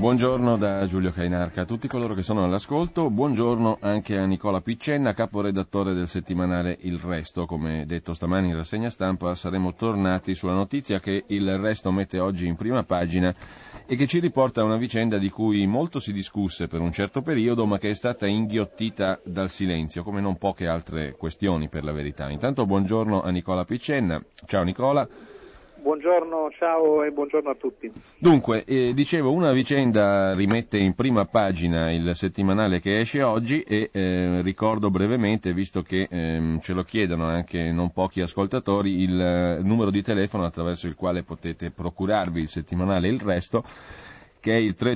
Buongiorno da Giulio Cainarca a tutti coloro che sono all'ascolto, buongiorno anche a Nicola Piccenna, caporedattore del settimanale Il Resto. Come detto stamani in rassegna stampa saremo tornati sulla notizia che Il Resto mette oggi in prima pagina e che ci riporta a una vicenda di cui molto si discusse per un certo periodo, ma che è stata inghiottita dal silenzio, come non poche altre questioni per la verità. Intanto buongiorno a Nicola Piccenna. Ciao Nicola. Buongiorno, ciao e buongiorno a tutti. Dunque, dicevo, una vicenda rimette in prima pagina il settimanale che esce oggi e ricordo brevemente, visto che ce lo chiedono anche non pochi ascoltatori, il numero di telefono attraverso il quale potete procurarvi il settimanale Il Resto, che è il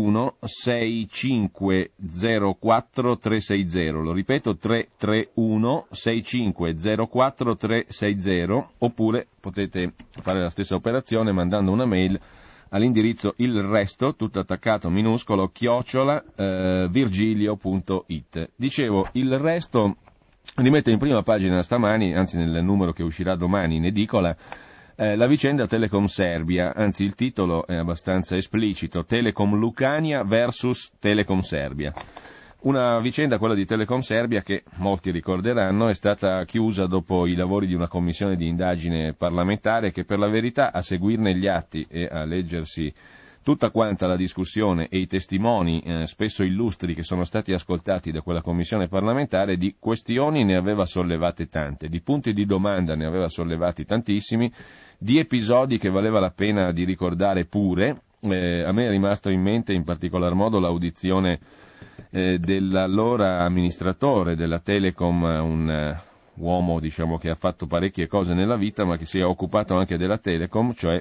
331-6504-360, lo ripeto 331-6504-360, oppure potete fare la stessa operazione mandando una mail all'indirizzo ilresto, tutto attaccato minuscolo, @virgilio.it. Dicevo, Il Resto rimette in prima pagina stamani, anzi nel numero che uscirà domani in edicola, la vicenda Telecom Serbia, anzi il titolo è abbastanza esplicito, Telecom Lucania versus Telecom Serbia. Una vicenda, quella di Telecom Serbia, che molti ricorderanno è stata chiusa dopo i lavori di una commissione di indagine parlamentare che per la verità, a seguirne gli atti e a leggersi tutta quanta la discussione e i testimoni spesso illustri che sono stati ascoltati da quella commissione parlamentare, di questioni ne aveva sollevate tante, di punti di domanda ne aveva sollevati tantissimi, di episodi che valeva la pena di ricordare pure. A me è rimasto in mente in particolar modo l'audizione dell'allora amministratore della Telecom, un uomo diciamo che ha fatto parecchie cose nella vita ma che si è occupato anche della Telecom, cioè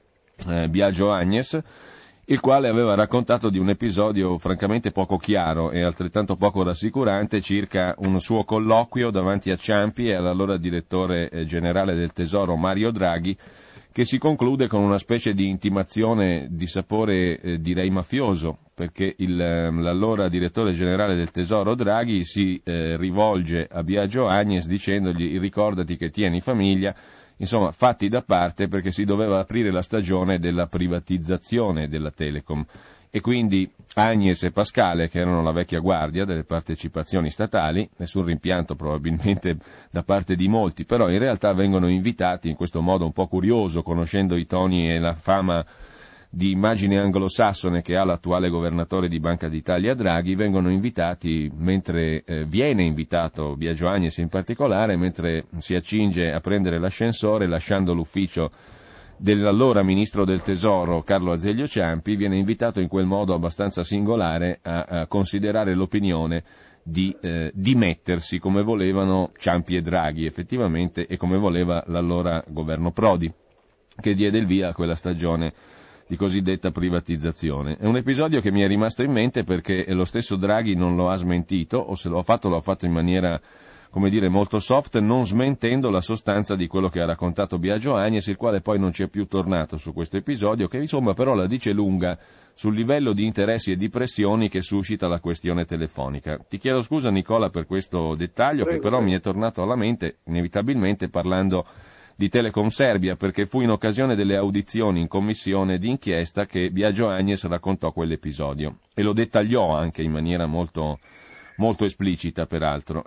Biagio Agnes, il quale aveva raccontato di un episodio francamente poco chiaro e altrettanto poco rassicurante circa un suo colloquio davanti a Ciampi e all'allora direttore generale del Tesoro Mario Draghi, che si conclude con una specie di intimazione di sapore direi mafioso, perché l'allora direttore generale del Tesoro Draghi si rivolge a Biagio Agnes dicendogli: ricordati che tieni famiglia. Insomma, fatti da parte, perché si doveva aprire la stagione della privatizzazione della Telecom e quindi Agnes e Pascale, che erano la vecchia guardia delle partecipazioni statali, nessun rimpianto probabilmente da parte di molti, però in realtà vengono invitati in questo modo un po' curioso, conoscendo i toni e la fama di immagine anglosassone che ha l'attuale governatore di Banca d'Italia Draghi, vengono invitati mentre viene invitato Biagio Agnes in particolare, mentre si accinge a prendere l'ascensore lasciando l'ufficio dell'allora ministro del Tesoro Carlo Azeglio Ciampi, viene invitato in quel modo abbastanza singolare a considerare l'opinione di dimettersi come volevano Ciampi e Draghi effettivamente e come voleva l'allora governo Prodi, che diede il via a quella stagione di cosiddetta privatizzazione. È un episodio che mi è rimasto in mente perché lo stesso Draghi non lo ha smentito, o se lo ha fatto in maniera, come dire, molto soft, non smentendo la sostanza di quello che ha raccontato Biagio Agnes, il quale poi non ci è più tornato su questo episodio, che insomma però la dice lunga sul livello di interessi e di pressioni che suscita la questione telefonica. Ti chiedo scusa Nicola per questo dettaglio, che però mi è tornato alla mente inevitabilmente parlando di Telecom Serbia, perché fu in occasione delle audizioni in commissione d'inchiesta che Biagio Agnes raccontò quell'episodio e lo dettagliò anche in maniera molto, molto esplicita peraltro.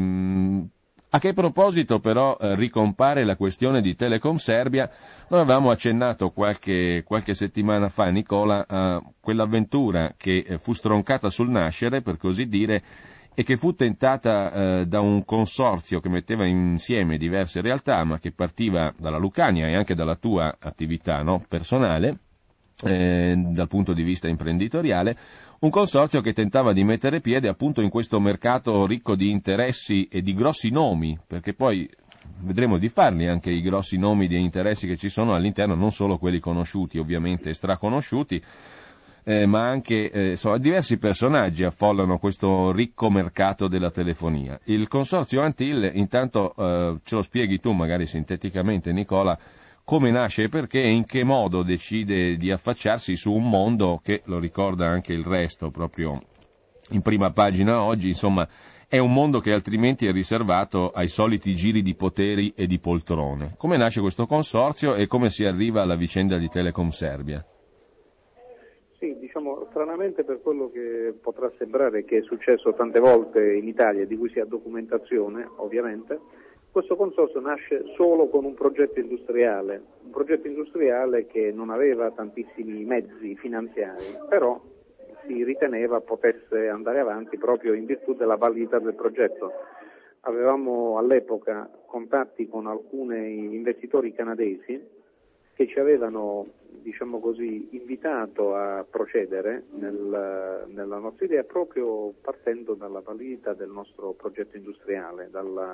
A che proposito però ricompare la questione di Telecom Serbia? Noi avevamo accennato qualche settimana fa, Nicola, a quell'avventura che fu stroncata sul nascere, per così dire, e che fu tentata da un consorzio che metteva insieme diverse realtà, ma che partiva dalla Lucania e anche dalla tua attività, no, personale, dal punto di vista imprenditoriale, un consorzio che tentava di mettere piede appunto in questo mercato ricco di interessi e di grossi nomi, perché poi vedremo di farli anche i grossi nomi di interessi che ci sono all'interno, non solo quelli conosciuti, ovviamente straconosciuti, ma anche diversi personaggi affollano questo ricco mercato della telefonia. Il consorzio Antil, intanto ce lo spieghi tu magari sinteticamente Nicola, come nasce e perché e in che modo decide di affacciarsi su un mondo che, lo ricorda anche Il Resto proprio in prima pagina oggi, insomma è un mondo che altrimenti è riservato ai soliti giri di poteri e di poltrone. Come nasce questo consorzio e come si arriva alla vicenda di Telecom Serbia? Sì, diciamo, stranamente per quello che potrà sembrare che è successo tante volte in Italia, di cui si ha documentazione, ovviamente, questo consorzio nasce solo con un progetto industriale che non aveva tantissimi mezzi finanziari, però si riteneva potesse andare avanti proprio in virtù della validità del progetto. Avevamo all'epoca contatti con alcuni investitori canadesi che ci avevano, diciamo così, invitato a procedere nella nostra idea proprio partendo dalla validità del nostro progetto industriale,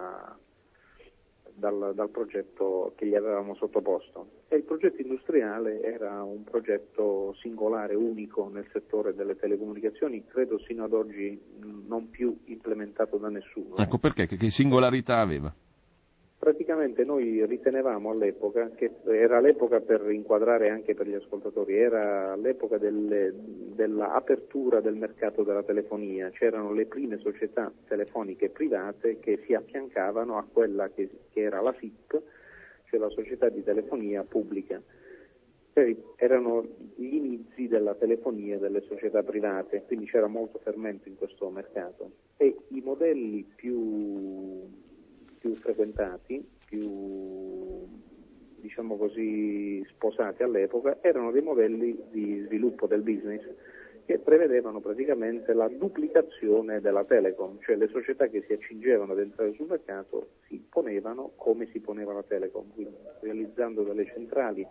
dal progetto che gli avevamo sottoposto. E il progetto industriale era un progetto singolare, unico nel settore delle telecomunicazioni, credo sino ad oggi non più implementato da nessuno. Ecco perché, che singolarità aveva? Praticamente noi ritenevamo all'epoca, che era l'epoca per inquadrare anche per gli ascoltatori, era l'epoca dell'apertura del mercato della telefonia, c'erano le prime società telefoniche private che si affiancavano a quella che era la SIP, cioè la società di telefonia pubblica. Erano gli inizi della telefonia delle società private, quindi c'era molto fermento in questo mercato e i modelli più frequentati, più diciamo così sposati all'epoca, erano dei modelli di sviluppo del business che prevedevano praticamente la duplicazione della Telecom, cioè le società che si accingevano ad entrare sul mercato si ponevano come si poneva la Telecom, quindi realizzando delle centrali.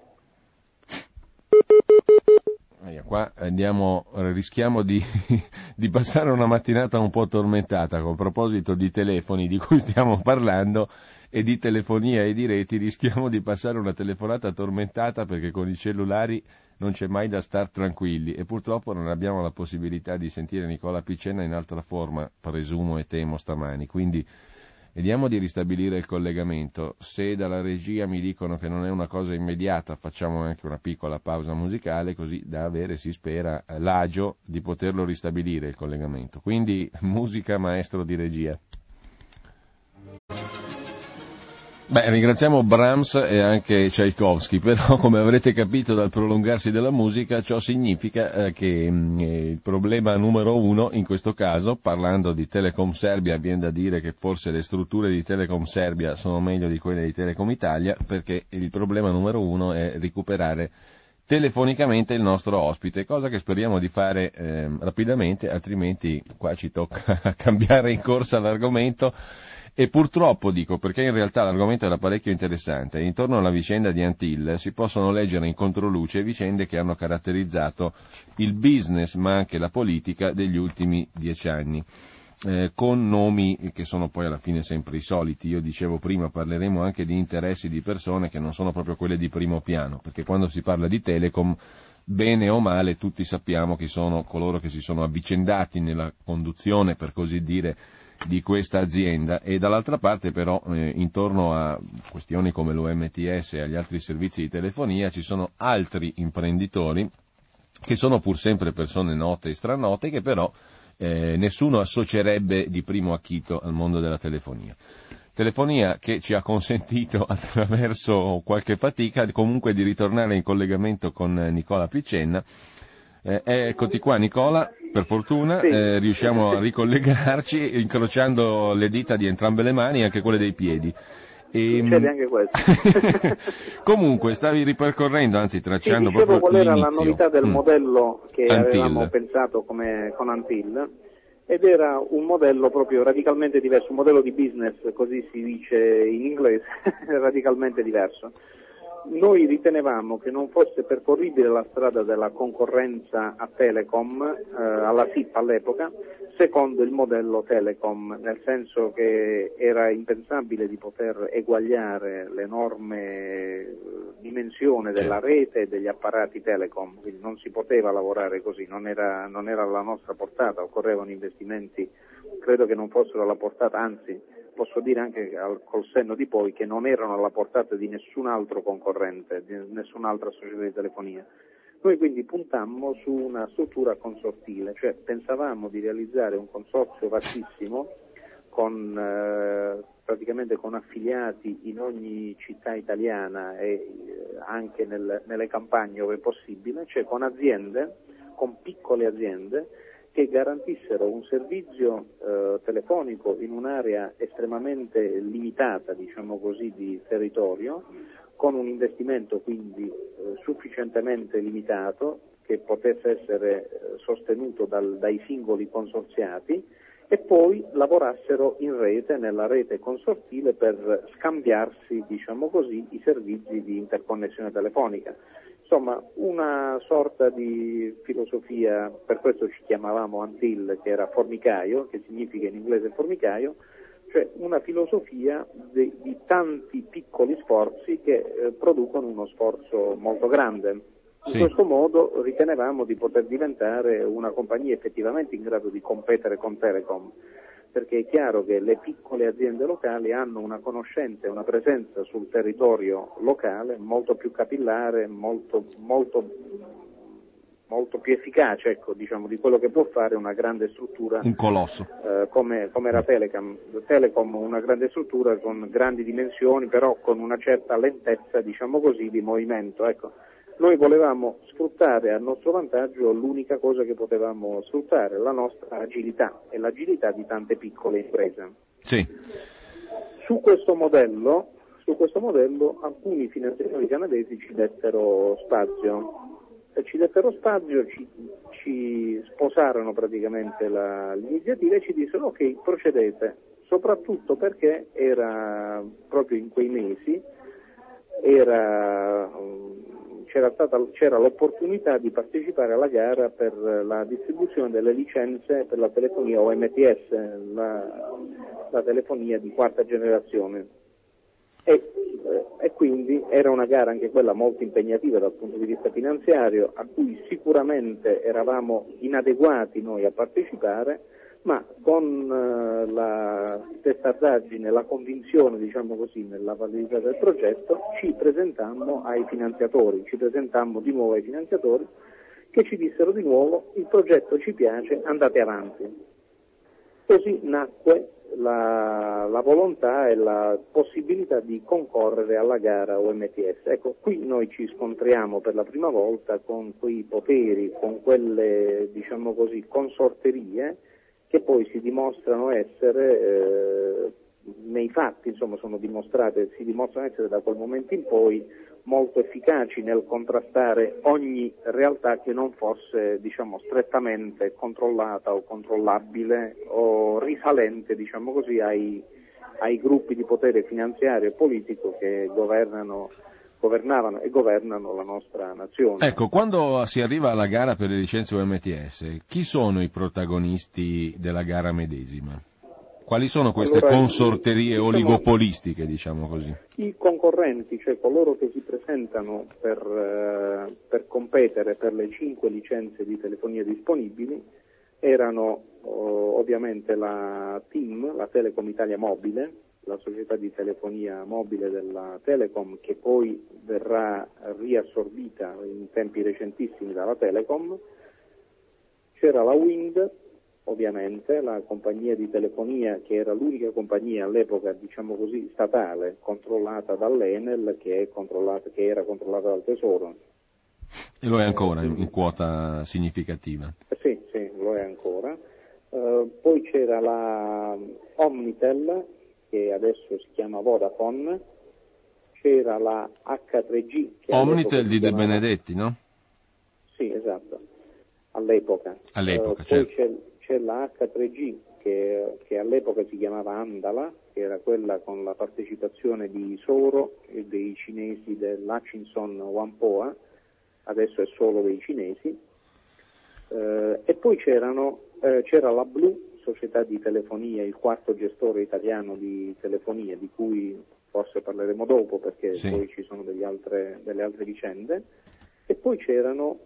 Qua rischiamo di passare una mattinata un po' tormentata. Con proposito di telefoni di cui stiamo parlando e di telefonia e di reti, rischiamo di passare una telefonata tormentata perché con i cellulari non c'è mai da star tranquilli e purtroppo non abbiamo la possibilità di sentire Nicola Picenna in altra forma, presumo e temo stamani, quindi vediamo di ristabilire il collegamento. Se dalla regia mi dicono che non è una cosa immediata, facciamo anche una piccola pausa musicale, così da avere, si spera, l'agio di poterlo ristabilire il collegamento. Quindi musica, maestro di regia. Ringraziamo Brahms e anche Tchaikovsky, però come avrete capito dal prolungarsi della musica, ciò significa che il problema numero uno, in questo caso, parlando di Telecom Serbia, viene da dire che forse le strutture di Telecom Serbia sono meglio di quelle di Telecom Italia, perché il problema numero uno è recuperare telefonicamente il nostro ospite, cosa che speriamo di fare rapidamente, altrimenti qua ci tocca cambiare in corsa l'argomento. E purtroppo dico, perché in realtà l'argomento era parecchio interessante, intorno alla vicenda di Antil si possono leggere in controluce vicende che hanno caratterizzato il business ma anche la politica degli ultimi 10 anni, con nomi che sono poi alla fine sempre i soliti. Io dicevo prima, parleremo anche di interessi di persone che non sono proprio quelle di primo piano, perché quando si parla di Telecom, bene o male, tutti sappiamo chi sono coloro che si sono avvicendati nella conduzione, per così dire, di questa azienda, e dall'altra parte però intorno a questioni come l'OMTS e agli altri servizi di telefonia ci sono altri imprenditori che sono pur sempre persone note e stranote che però nessuno associerebbe di primo acchito al mondo della telefonia. Telefonia che ci ha consentito attraverso qualche fatica comunque di ritornare in collegamento con Nicola Picenna. Eccoti qua Nicola, per fortuna Sì. Riusciamo a ricollegarci incrociando le dita di entrambe le mani e anche quelle dei piedi. Succede anche questo. Comunque stavi ripercorrendo, anzi tracciando dicevo proprio qual era l'inizio. la novità del modello che Antil. avevamo pensato con Antil, ed era un modello proprio radicalmente diverso, un modello di business, così si dice in inglese, radicalmente diverso. Noi ritenevamo che non fosse percorribile la strada della concorrenza a Telecom, alla SIP all'epoca, secondo il modello Telecom, nel senso che era impensabile di poter eguagliare l'enorme dimensione della rete e degli apparati Telecom, quindi non si poteva lavorare così, non era alla nostra portata, occorrevano investimenti, credo che non fossero alla portata, anzi posso dire anche col senno di poi che non erano alla portata di nessun altro concorrente, di nessun'altra società di telefonia. Noi quindi puntammo su una struttura consortile, cioè pensavamo di realizzare un consorzio vastissimo praticamente con affiliati in ogni città italiana e anche nelle campagne ove possibile, cioè con aziende con piccole aziende che garantissero un servizio telefonico in un'area estremamente limitata, diciamo così, di territorio, con un investimento quindi sufficientemente limitato che potesse essere sostenuto dai singoli consorziati, e poi lavorassero in rete, nella rete consortile, per scambiarsi, diciamo così, i servizi di interconnessione telefonica. Insomma, una sorta di filosofia, per questo ci chiamavamo Until, che era formicaio, che significa in inglese formicaio, cioè una filosofia di tanti piccoli sforzi che producono uno sforzo molto grande. In questo modo ritenevamo di poter diventare una compagnia effettivamente in grado di competere con Telecom, perché è chiaro che le piccole aziende locali hanno una conoscenza e una presenza sul territorio locale molto più capillare, molto più efficace, ecco, diciamo, di quello che può fare una grande struttura, un colosso, come era Telecom, una grande struttura con grandi dimensioni, però con una certa lentezza, diciamo così, di movimento, ecco. Noi volevamo sfruttare a nostro vantaggio l'unica cosa che potevamo sfruttare, la nostra agilità e l'agilità di tante piccole imprese. Sì. Su questo modello alcuni finanziatori canadesi ci dettero spazio, ci sposarono praticamente l'iniziativa e ci dissero ok, procedete, soprattutto perché era proprio in quei mesi c'era l'opportunità di partecipare alla gara per la distribuzione delle licenze per la telefonia OMTS, la telefonia di quarta generazione. E quindi era una gara anche quella molto impegnativa dal punto di vista finanziario, a cui sicuramente eravamo inadeguati noi a partecipare, ma con la testardaggine, la convinzione, diciamo così, nella validità del progetto, ci presentammo di nuovo ai finanziatori, che ci dissero di nuovo: il progetto ci piace, andate avanti. Così nacque la volontà e la possibilità di concorrere alla gara OMTS. Ecco, qui noi ci scontriamo per la prima volta con quei poteri, con quelle, diciamo così, consorterie che poi si dimostrano essere, nei fatti, insomma, si dimostrano essere da quel momento in poi molto efficaci nel contrastare ogni realtà che non fosse, diciamo, strettamente controllata o controllabile o risalente, diciamo così, ai gruppi di potere finanziario e politico che governavano e governano la nostra nazione. Ecco, quando si arriva alla gara per le licenze OMTS, chi sono i protagonisti della gara medesima? Quali sono queste consorterie oligopolistiche, diciamo così? I concorrenti, cioè coloro che si presentano per competere per le 5 licenze di telefonia disponibili, erano ovviamente la TIM, la Telecom Italia Mobile, la società di telefonia mobile della Telecom, che poi verrà riassorbita in tempi recentissimi dalla Telecom. C'era la Wind, ovviamente, la compagnia di telefonia che era l'unica compagnia all'epoca, diciamo così, statale, controllata dall'Enel, che era controllata dal Tesoro. E lo è ancora in quota significativa? Sì, lo è ancora. Poi c'era la Omnitel, che adesso si chiama Vodafone, c'era la H3G. Che Omnitel di De Benedetti, no? Sì, esatto, all'epoca. Certo. Poi c'è la H3G che all'epoca si chiamava Andala, che era quella con la partecipazione di Soro e dei cinesi dell'Hutchison Whampoa, adesso è solo dei cinesi. E poi c'era la Blu, società di telefonia, il quarto gestore italiano di telefonia, di cui forse parleremo dopo perché poi ci sono delle altre vicende, e poi c'erano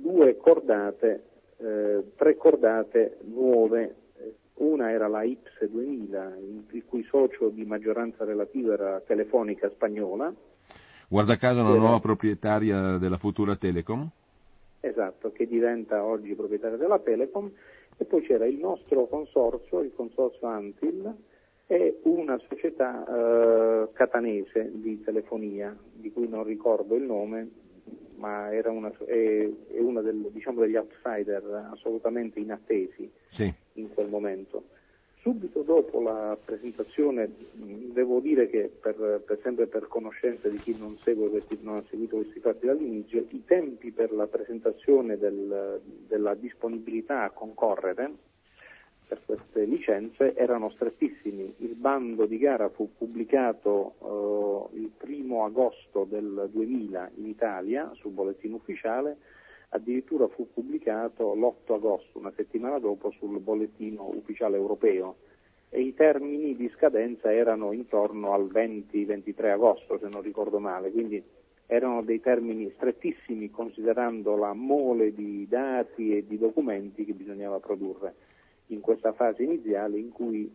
3 cordate nuove. Una era la IPS 2000, il cui socio di maggioranza relativa era Telefonica Spagnola. Guarda caso una nuova proprietaria della futura Telecom. Esatto, che diventa oggi proprietaria della Telecom. E poi c'era il nostro consorzio, il consorzio Antil, e una società catanese di telefonia, di cui non ricordo il nome, ma è una degli outsider assolutamente inattesi in quel momento. Subito dopo la presentazione, devo dire che sempre per conoscenza di chi non ha seguito questi fatti dall'inizio, i tempi per la presentazione della disponibilità a concorrere per queste licenze erano strettissimi. Il bando di gara fu pubblicato il 1° agosto del 2000 in Italia sul bollettino ufficiale, addirittura fu pubblicato l'8 agosto, una settimana dopo, sul bollettino ufficiale europeo, e i termini di scadenza erano intorno al 20-23 agosto, se non ricordo male, quindi erano dei termini strettissimi considerando la mole di dati e di documenti che bisognava produrre in questa fase iniziale, in cui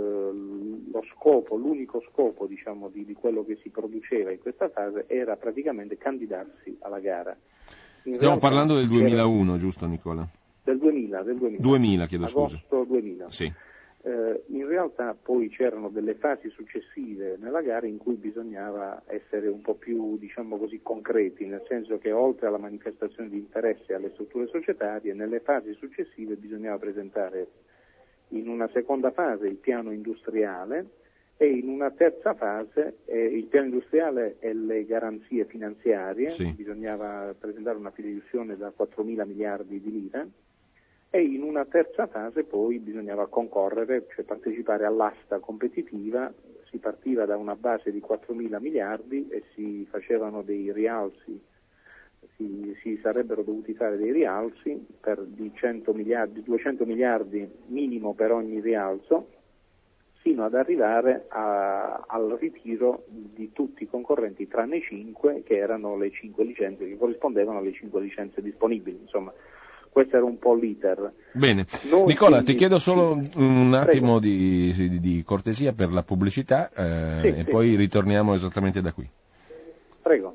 l'unico scopo di quello che si produceva in questa fase era praticamente candidarsi alla gara. Stiamo parlando del 2001, giusto Nicola? Del 2000. 2000, chiedo scusa. Agosto 2000. Sì. In realtà poi c'erano delle fasi successive nella gara in cui bisognava essere un po' più, concreti, nel senso che oltre alla manifestazione di interesse alle strutture societarie, nelle fasi successive bisognava presentare in una seconda fase il piano industriale e in una terza fase il piano industriale e le garanzie finanziarie. Sì. Bisognava presentare una fideiussione da 4.000 miliardi di lire. E in una terza fase poi bisognava concorrere, cioè partecipare all'asta competitiva. Si partiva da una base di 4.000 miliardi e si facevano dei rialzi, si sarebbero dovuti fare dei rialzi di 100 miliardi, 200 miliardi minimo per ogni rialzo, fino ad arrivare al ritiro di tutti i concorrenti tranne 5, che erano le 5 licenze, che corrispondevano alle 5 licenze disponibili, insomma. Questo era un po' l'iter. Bene. Nicola, ti chiedo solo un attimo di cortesia per la pubblicità e poi ritorniamo esattamente da qui. Prego.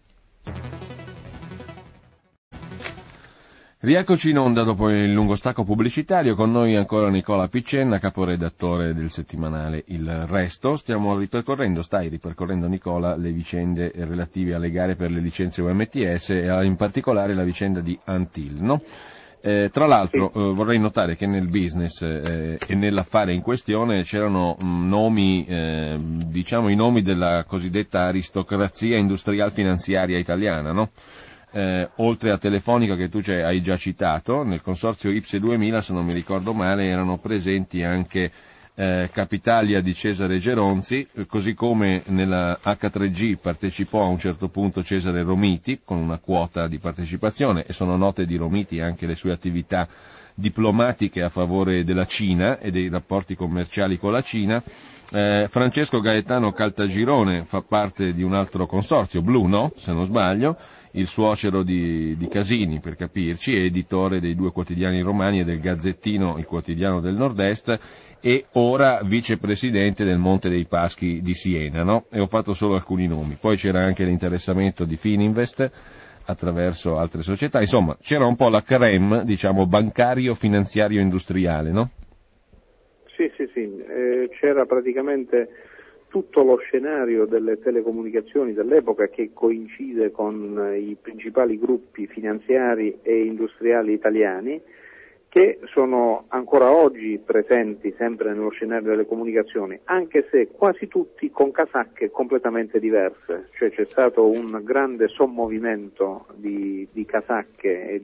Rieccoci in onda dopo il lungo stacco pubblicitario, con noi ancora Nicola Piccenna, caporedattore del settimanale Il Resto. Stai ripercorrendo Nicola le vicende relative alle gare per le licenze UMTS e in particolare la vicenda di Antil, no? Tra l'altro vorrei notare che nel business e nell'affare in questione c'erano nomi, i nomi della cosiddetta aristocrazia industrial finanziaria italiana, no? Oltre a Telefonica, che tu hai già citato, nel consorzio IPSE 2000, se non mi ricordo male, erano presenti anche Capitalia di Cesare Geronzi, così come nella H3G partecipò a un certo punto Cesare Romiti con una quota di partecipazione, e sono note di Romiti anche le sue attività diplomatiche a favore della Cina e dei rapporti commerciali con la Cina. Francesco Gaetano Caltagirone fa parte di un altro consorzio, Blu, no? Se non sbaglio, il suocero di Casini, per capirci, è editore dei 2 quotidiani romani e del Gazzettino, il quotidiano del Nord-Est, e ora vicepresidente del Monte dei Paschi di Siena, no? E ho fatto solo alcuni nomi. Poi c'era anche l'interessamento di Fininvest attraverso altre società, insomma c'era un po' la crème, bancario, finanziario, industriale, no? Sì, c'era praticamente tutto lo scenario delle telecomunicazioni dell'epoca, che coincide con i principali gruppi finanziari e industriali italiani, che sono ancora oggi presenti sempre nello scenario delle comunicazioni, anche se quasi tutti con casacche completamente diverse, cioè c'è stato un grande sommovimento di casacche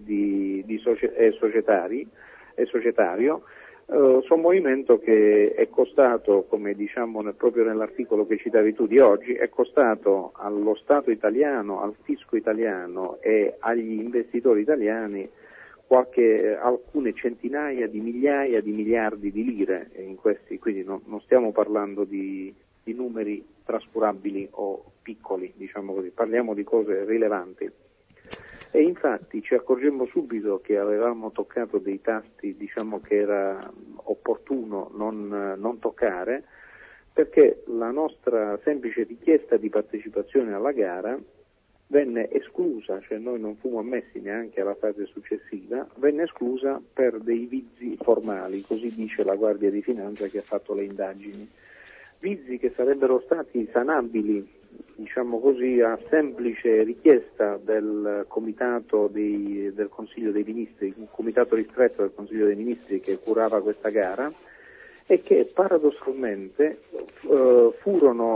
e societario, sommovimento che è costato, come diciamo proprio nell'articolo che citavi tu di oggi, è costato allo Stato italiano, al fisco italiano e agli investitori italiani alcune centinaia di migliaia di miliardi di lire in questi, quindi non stiamo parlando di numeri trascurabili o piccoli, parliamo di cose rilevanti. E infatti ci accorgemmo subito che avevamo toccato dei tasti, che era opportuno non toccare, perché la nostra semplice richiesta di partecipazione alla gara venne esclusa, cioè noi non fummo ammessi neanche alla fase successiva, venne esclusa per dei vizi formali, così dice la Guardia di Finanza che ha fatto le indagini. Vizi che sarebbero stati sanabili diciamo così, a semplice richiesta del comitato del Consiglio dei Ministri, un comitato ristretto del Consiglio dei Ministri che curava questa gara, e che paradossalmente fu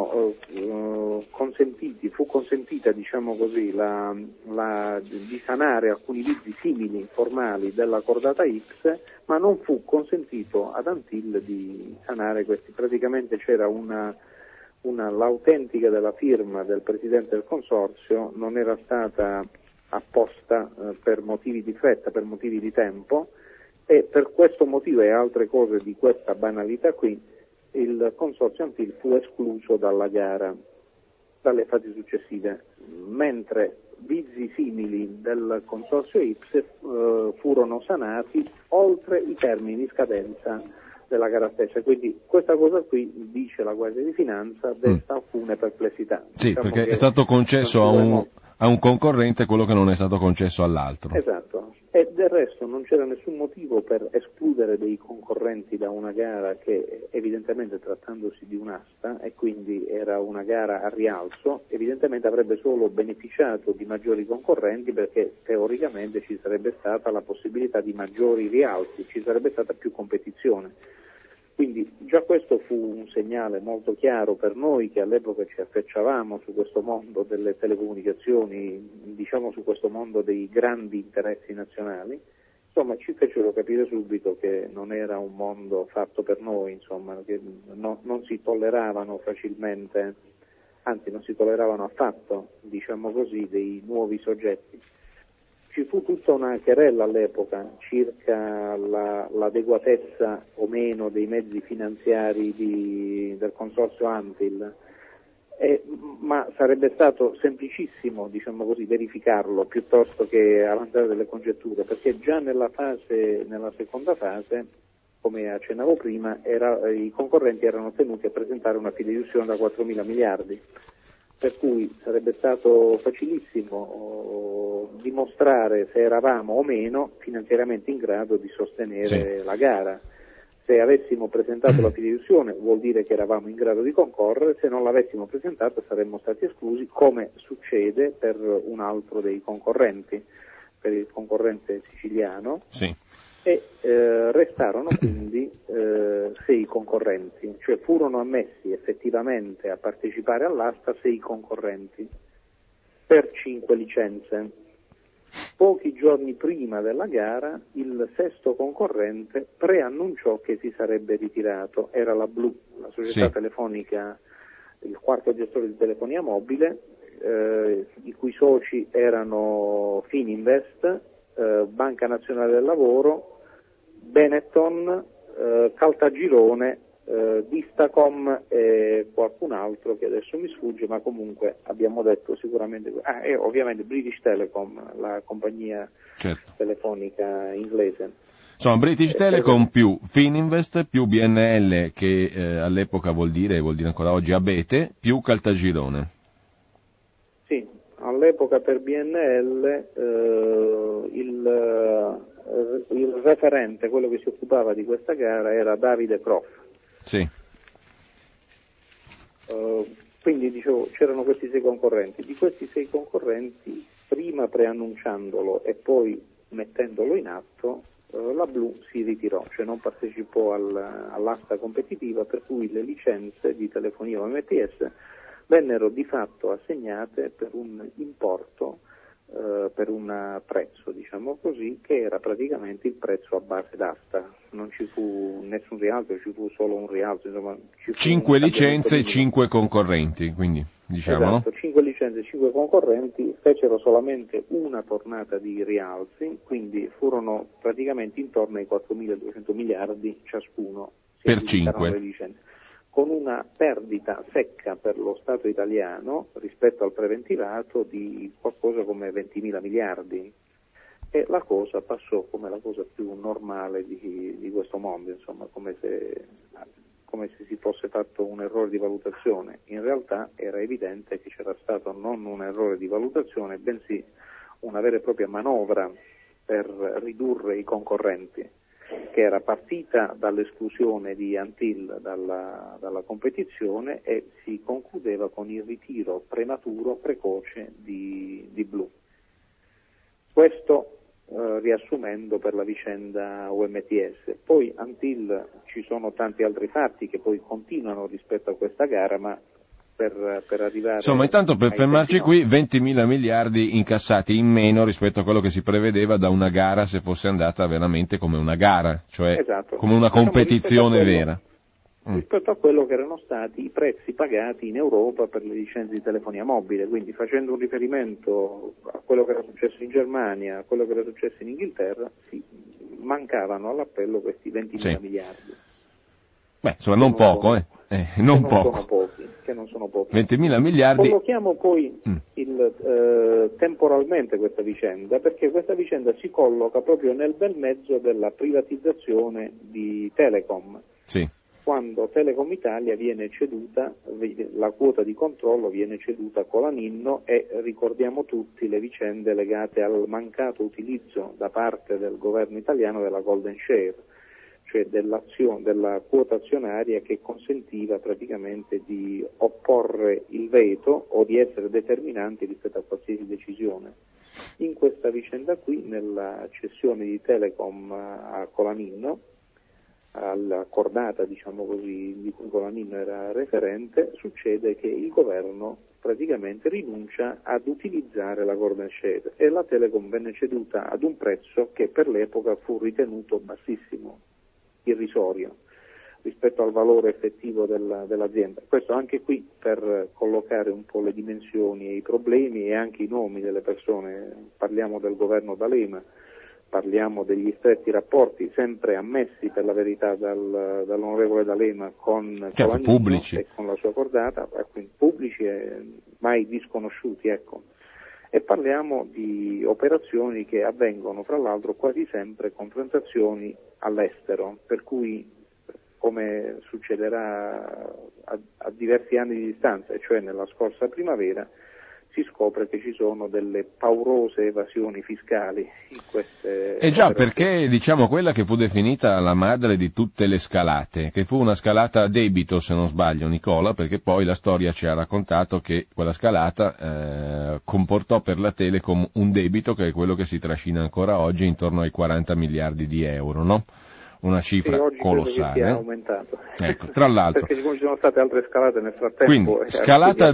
consentita, diciamo così, di sanare alcuni vizi simili formali della cordata X, ma non fu consentito ad Antil di sanare questi. Praticamente c'era l'autentica della firma del presidente del consorzio non era stata apposta per motivi di fretta, per motivi di tempo, e per questo motivo e altre cose di questa banalità qui il consorzio Antil fu escluso dalla gara, dalle fasi successive, mentre vizi simili del consorzio X furono sanati oltre i termini di scadenza della gara stessa. Quindi questa cosa qui, dice la Guardia di Finanza, desta alcune perplessità. Sì, diciamo perché è stato concesso a un concorrente quello che non è stato concesso all'altro. Esatto, e del resto non c'era nessun motivo per escludere dei concorrenti da una gara che, evidentemente trattandosi di un'asta e quindi era una gara a rialzo, evidentemente avrebbe solo beneficiato di maggiori concorrenti, perché teoricamente ci sarebbe stata la possibilità di maggiori rialzi, ci sarebbe stata più competizione. Quindi già questo fu un segnale molto chiaro per noi che all'epoca ci affacciavamo su questo mondo delle telecomunicazioni, diciamo su questo mondo dei grandi interessi nazionali. Insomma, ci fecero capire subito che non era un mondo fatto per noi, insomma, che non si tolleravano facilmente, anzi non si tolleravano affatto, diciamo così, dei nuovi soggetti. Ci fu tutta una querela all'epoca circa l'adeguatezza o meno dei mezzi finanziari del consorzio Antil, ma sarebbe stato semplicissimo, diciamo così, verificarlo piuttosto che avanzare delle congetture, perché già nella seconda fase, come accennavo prima, i concorrenti erano tenuti a presentare una fideiussione da 4.000 miliardi. Per cui sarebbe stato facilissimo dimostrare se eravamo o meno finanziariamente in grado di sostenere la gara. Se avessimo presentato la fideiussione vuol dire che eravamo in grado di concorrere, se non l'avessimo presentata saremmo stati esclusi, come succede per un altro dei concorrenti, per il concorrente siciliano. Sì. E restarono quindi 6 concorrenti, cioè furono ammessi effettivamente a partecipare all'asta 6 concorrenti per 5 licenze. Pochi giorni prima della gara il 6º concorrente preannunciò che si sarebbe ritirato, era la Blu, la società telefonica, il quarto gestore di telefonia mobile, i cui soci erano Fininvest, Banca Nazionale del Lavoro, Benetton, Caltagirone, Vistacom e qualcun altro che adesso mi sfugge, ma comunque abbiamo detto sicuramente, e ovviamente British Telecom, la compagnia telefonica inglese. Insomma, British Telecom più Fininvest più BNL, che all'epoca vuol dire ancora oggi Abete, più Caltagirone. Sì, all'epoca per BNL il referente, quello che si occupava di questa gara, era Davide Prof. Sì. Quindi dicevo, c'erano questi 6 concorrenti. Di questi 6 concorrenti, prima preannunciandolo e poi mettendolo in atto, la Blu si ritirò, cioè non partecipò all'asta competitiva, per cui le licenze di telefonia UMTS vennero di fatto assegnate per un importo, per un prezzo, diciamo così, che era praticamente il prezzo a base d'asta. Non ci fu nessun rialzo, ci fu solo un rialzo, insomma. 5 licenze e 5 concorrenti, quindi diciamo. Esatto, 5 licenze e 5 concorrenti fecero solamente una tornata di rialzi, quindi furono praticamente intorno ai 4.200 miliardi ciascuno. Per 5. Le licenze, con una perdita secca per lo Stato italiano rispetto al preventivato di qualcosa come 20.000 miliardi. E la cosa passò come la cosa più normale di questo mondo, insomma, come se si fosse fatto un errore di valutazione. In realtà era evidente che c'era stato non un errore di valutazione, bensì una vera e propria manovra per ridurre i concorrenti. che era partita dall'esclusione di Antil dalla competizione e si concludeva con il ritiro precoce di Blu. Questo riassumendo per la vicenda UMTS. Poi Antil, ci sono tanti altri fatti che poi continuano rispetto a questa gara, ma per arrivare... Insomma, intanto per fermarci qui, 20.000 miliardi incassati in meno rispetto a quello che si prevedeva da una gara se fosse andata veramente come una gara, cioè esatto, come una competizione vera. Rispetto a quello che erano stati i prezzi pagati in Europa per le licenze di telefonia mobile, quindi facendo un riferimento a quello che era successo in Germania, a quello che era successo in Inghilterra, mancavano all'appello questi 20.000 miliardi. Beh, insomma, non poco, non poco. Che non sono pochi. 20.000 miliardi. Collochiamo poi temporalmente questa vicenda, perché questa vicenda si colloca proprio nel bel mezzo della privatizzazione di Telecom. Sì. Quando Telecom Italia viene ceduta, la quota di controllo viene ceduta a Colaninno e ricordiamo tutti le vicende legate al mancato utilizzo da parte del governo italiano della Golden Share, cioè della quota azionaria che consentiva praticamente di opporre il veto o di essere determinanti rispetto a qualsiasi decisione. In questa vicenda qui, nella cessione di Telecom a Colaninno, all'accordata diciamo così di cui Colaninno era referente, succede che il governo praticamente rinuncia ad utilizzare la Golden Share e la Telecom venne ceduta ad un prezzo che per l'epoca fu ritenuto bassissimo, irrisorio rispetto al valore effettivo dell'azienda. Questo anche qui per collocare un po' le dimensioni e i problemi e anche i nomi delle persone. Parliamo del governo D'Alema, parliamo degli stretti rapporti sempre ammessi per la verità dall'onorevole D'Alema con Colaninno pubblici e con la sua cordata, quindi pubblici e mai disconosciuti, ecco. E parliamo di operazioni che avvengono fra l'altro quasi sempre con transazioni all'estero, per cui come succederà a diversi anni di distanza, cioè nella scorsa primavera, si scopre che ci sono delle paurose evasioni fiscali in queste già, operazioni. perché diciamo quella che fu definita la madre di tutte le scalate, che fu una scalata a debito se non sbaglio Nicola, perché poi la storia ci ha raccontato che quella scalata comportò per la Telecom un debito che è quello che si trascina ancora oggi intorno ai 40 miliardi di euro, no? Una cifra oggi colossale. Credo che sia aumentato. Ecco, tra l'altro. Perché ci sono state altre scalate nel frattempo. Quindi, scalata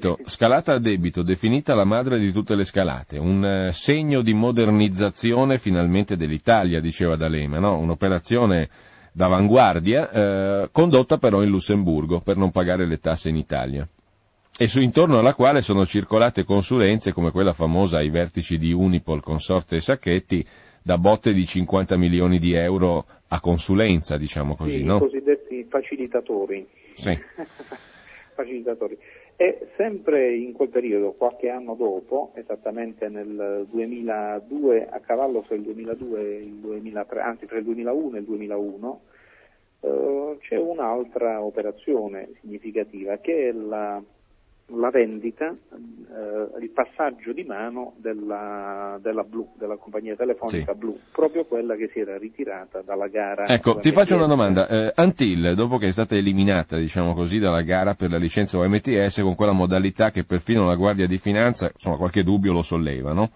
a debito, definita la madre di tutte le scalate, un segno di modernizzazione finalmente dell'Italia, diceva D'Alema, no? Un'operazione d'avanguardia, condotta però in Lussemburgo per non pagare le tasse in Italia. E intorno alla quale sono circolate consulenze come quella famosa ai vertici di Unipol, Consorte e Sacchetti, da botte di 50 milioni di euro a consulenza, diciamo così, sì, no? I cosiddetti facilitatori. Sì. Facilitatori. E sempre in quel periodo, qualche anno dopo, esattamente nel 2002, a cavallo fra il 2002 e il 2003, anzi tra il 2001 e il 2001, c'è un'altra operazione significativa che è la vendita, il passaggio di mano della Blu, della compagnia telefonica Blu, proprio quella che si era ritirata dalla gara. Ecco, ti faccio una domanda. Antil, dopo che è stata eliminata, diciamo così, dalla gara per la licenza OMTS, con quella modalità che perfino la Guardia di Finanza, insomma, qualche dubbio lo solleva, no?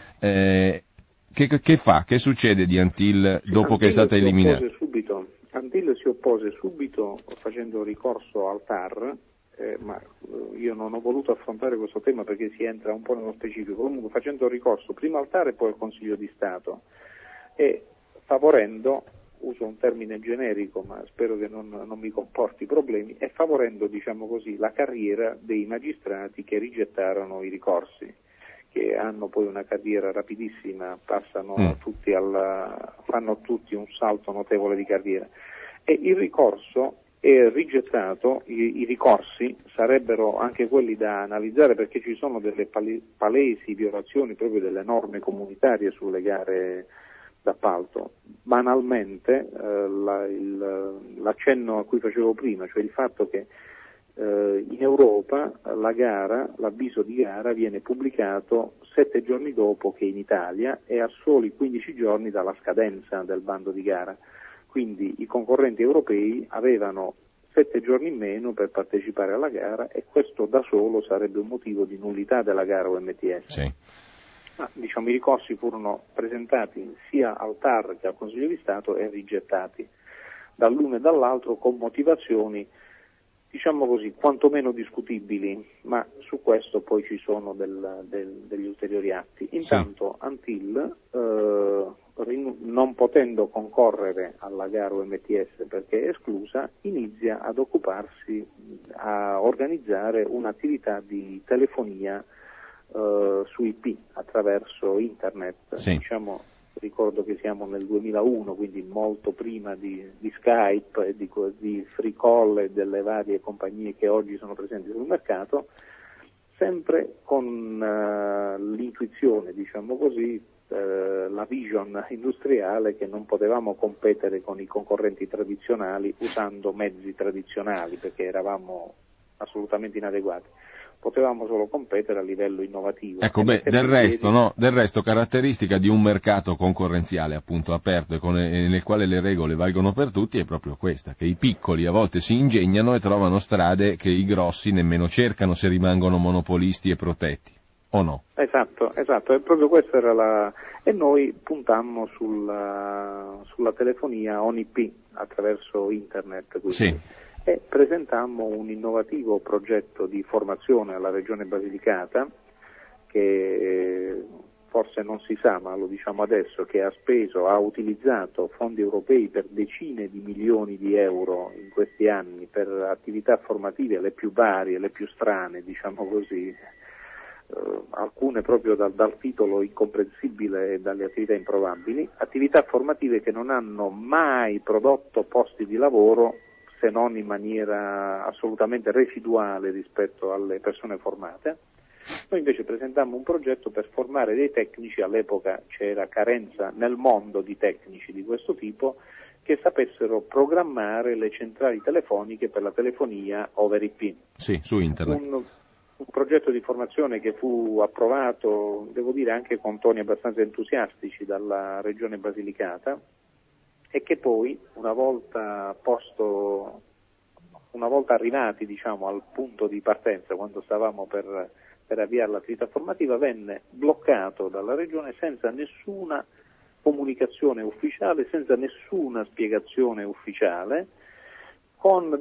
Che fa? Che succede di Antil dopo che è stata eliminata? Antil si oppose subito facendo ricorso al TAR, ma io non ho voluto affrontare questo tema perché si entra un po' nello specifico, comunque facendo ricorso prima al TAR e poi al Consiglio di Stato e favorendo, uso un termine generico ma spero che non mi comporti problemi, e favorendo, diciamo così, la carriera dei magistrati che rigettarono i ricorsi, che hanno poi una carriera rapidissima, fanno tutti un salto notevole di carriera. E il ricorso è rigettato, i ricorsi sarebbero anche quelli da analizzare perché ci sono delle palesi violazioni proprio delle norme comunitarie sulle gare d'appalto. Banalmente l'accenno a cui facevo prima, cioè il fatto che In Europa l'avviso di gara viene pubblicato 7 giorni dopo che in Italia e a soli 15 giorni dalla scadenza del bando di gara. Quindi i concorrenti europei avevano 7 giorni in meno per partecipare alla gara e questo da solo sarebbe un motivo di nullità della gara OMTS. Sì. I ricorsi furono presentati sia al TAR che al Consiglio di Stato e rigettati dall'uno e dall'altro con motivazioni, diciamo così, quantomeno discutibili, ma su questo poi ci sono degli ulteriori atti. Intanto sì. Antil, non potendo concorrere alla gara OMTS perché è esclusa, inizia ad occuparsi, a organizzare un'attività di telefonia su IP attraverso internet. Sì. Ricordo che siamo nel 2001, quindi molto prima di Skype e di Free Call e delle varie compagnie che oggi sono presenti sul mercato, sempre con l'intuizione, diciamo così, la vision industriale che non potevamo competere con i concorrenti tradizionali usando mezzi tradizionali perché eravamo assolutamente inadeguati. Potevamo solo competere a livello innovativo. Ecco, del resto caratteristica di un mercato concorrenziale appunto aperto e nel quale le regole valgono per tutti è proprio questa, che i piccoli a volte si ingegnano e trovano strade che i grossi nemmeno cercano se rimangono monopolisti e protetti, o no? Esatto, e proprio questa era e noi puntammo sulla telefonia on IP attraverso internet, quindi. Sì. E presentammo un innovativo progetto di formazione alla Regione Basilicata che forse non si sa, ma lo diciamo adesso, che ha utilizzato fondi europei per decine di milioni di euro in questi anni per attività formative le più varie, le più strane, diciamo così, alcune proprio dal titolo incomprensibile e dalle attività improbabili, attività formative che non hanno mai prodotto posti di lavoro se non in maniera assolutamente residuale rispetto alle persone formate. Noi invece presentammo un progetto per formare dei tecnici, all'epoca c'era carenza nel mondo di tecnici di questo tipo, che sapessero programmare le centrali telefoniche per la telefonia over IP. Sì, su internet. Un progetto di formazione che fu approvato, devo dire, anche con toni abbastanza entusiastici dalla Regione Basilicata, e che poi, una volta arrivati, diciamo, al punto di partenza, quando stavamo per avviare l'attività formativa, venne bloccato dalla Regione senza nessuna comunicazione ufficiale, senza nessuna spiegazione ufficiale, con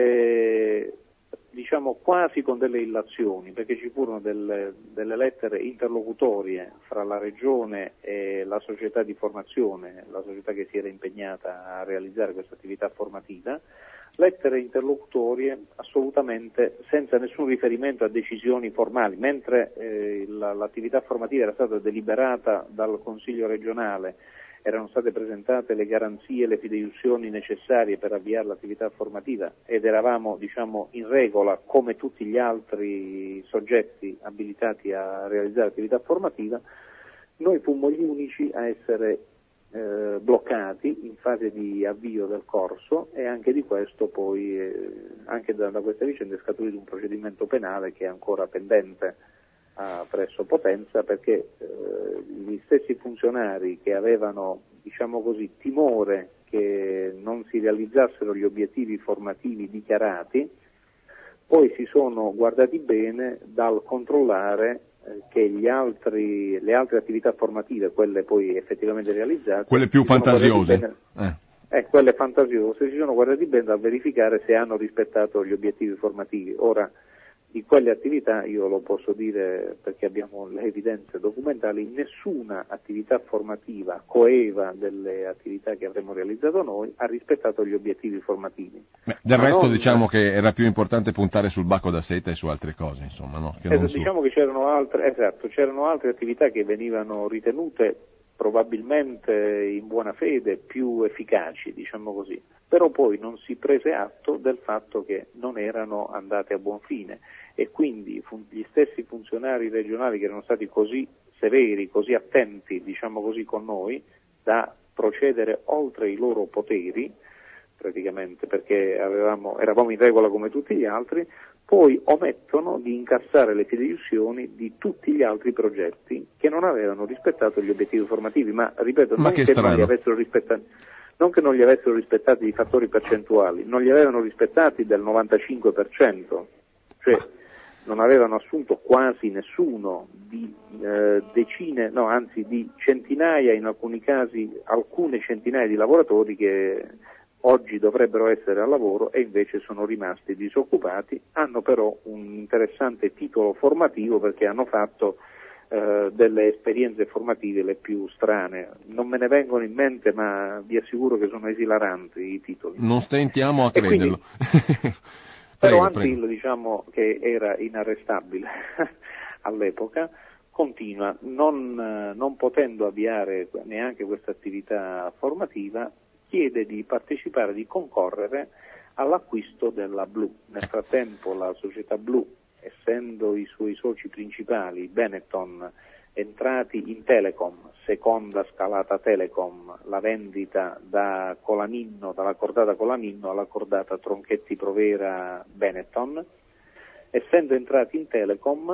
quasi con delle illazioni, perché ci furono delle lettere interlocutorie fra la Regione e la società di formazione, la società che si era impegnata a realizzare questa attività formativa, lettere interlocutorie assolutamente senza nessun riferimento a decisioni formali, mentre l'attività formativa era stata deliberata dal Consiglio regionale, erano state presentate le garanzie e le fideiussioni necessarie per avviare l'attività formativa ed eravamo, diciamo, in regola come tutti gli altri soggetti abilitati a realizzare l'attività formativa, noi fummo gli unici a essere bloccati in fase di avvio del corso e anche di questo poi, anche da questa vicenda è scaturito un procedimento penale che è ancora pendente presso Potenza, perché gli stessi funzionari che avevano, diciamo così, timore che non si realizzassero gli obiettivi formativi dichiarati, poi si sono guardati bene dal controllare che le altre attività formative, quelle poi effettivamente realizzate, quelle più fantasiose, quelle fantasiose, si sono guardati bene dal verificare se hanno rispettato gli obiettivi formativi. Ora, di quelle attività, io lo posso dire perché abbiamo le evidenze documentali, nessuna attività formativa coeva delle attività che avremmo realizzato noi ha rispettato gli obiettivi formativi. Del resto diciamo che era più importante puntare sul bacco da seta e su altre cose, insomma, no? Che non diciamo che c'erano altre attività che venivano ritenute probabilmente in buona fede più efficaci, diciamo così, però poi non si prese atto del fatto che non erano andate a buon fine e quindi gli stessi funzionari regionali che erano stati così severi, così attenti, diciamo così, con noi, da procedere oltre i loro poteri, praticamente, perché eravamo in regola come tutti gli altri, poi omettono di incassare le fideiussioni di tutti gli altri progetti che non avevano rispettato gli obiettivi formativi, ma ripeto, non che non li avessero rispettati, non che non li avessero rispettati di fattori percentuali, non li avevano rispettati del 95%, cioè non avevano assunto quasi nessuno, di di centinaia, in alcuni casi alcune centinaia di lavoratori che oggi dovrebbero essere al lavoro e invece sono rimasti disoccupati. Hanno però un interessante titolo formativo perché hanno fatto delle esperienze formative le più strane. Non me ne vengono in mente, ma vi assicuro che sono esilaranti i titoli. Non stentiamo a crederlo. Però Antil, diciamo che era inarrestabile all'epoca, continua, non potendo avviare neanche questa attività formativa, chiede di partecipare, di concorrere all'acquisto della Blu. Nel frattempo la società Blu, essendo i suoi soci principali, Benetton, entrati in Telecom, seconda scalata Telecom, la vendita dalla cordata Colaninno alla cordata Tronchetti Provera Benetton, essendo entrati in Telecom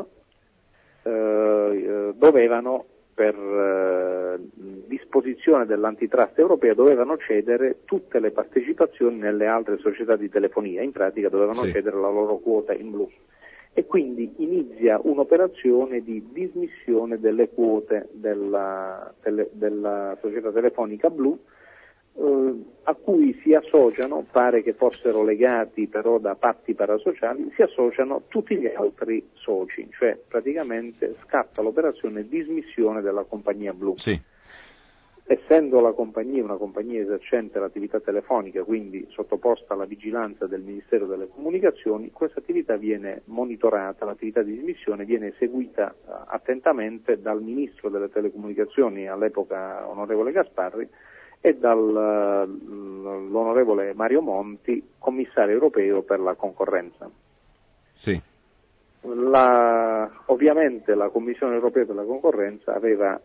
dovevano, per disposizione dell'antitrust europea, dovevano cedere tutte le partecipazioni nelle altre società di telefonia, in pratica dovevano cedere la loro quota in Blu. E quindi inizia un'operazione di dismissione delle quote della società telefonica Blu, a cui si associano, pare che fossero legati però da patti parasociali, si associano tutti gli altri soci, cioè praticamente scatta l'operazione dismissione della compagnia Blu. Sì. Essendo la compagnia una compagnia esercente l'attività telefonica, quindi sottoposta alla vigilanza del Ministero delle Comunicazioni, questa attività viene monitorata, l'attività di dismissione viene eseguita attentamente dal Ministro delle Telecomunicazioni, all'epoca onorevole Gasparri, e dall'onorevole Mario Monti, commissario europeo per la concorrenza. Sì. Ovviamente la Commissione europea per la concorrenza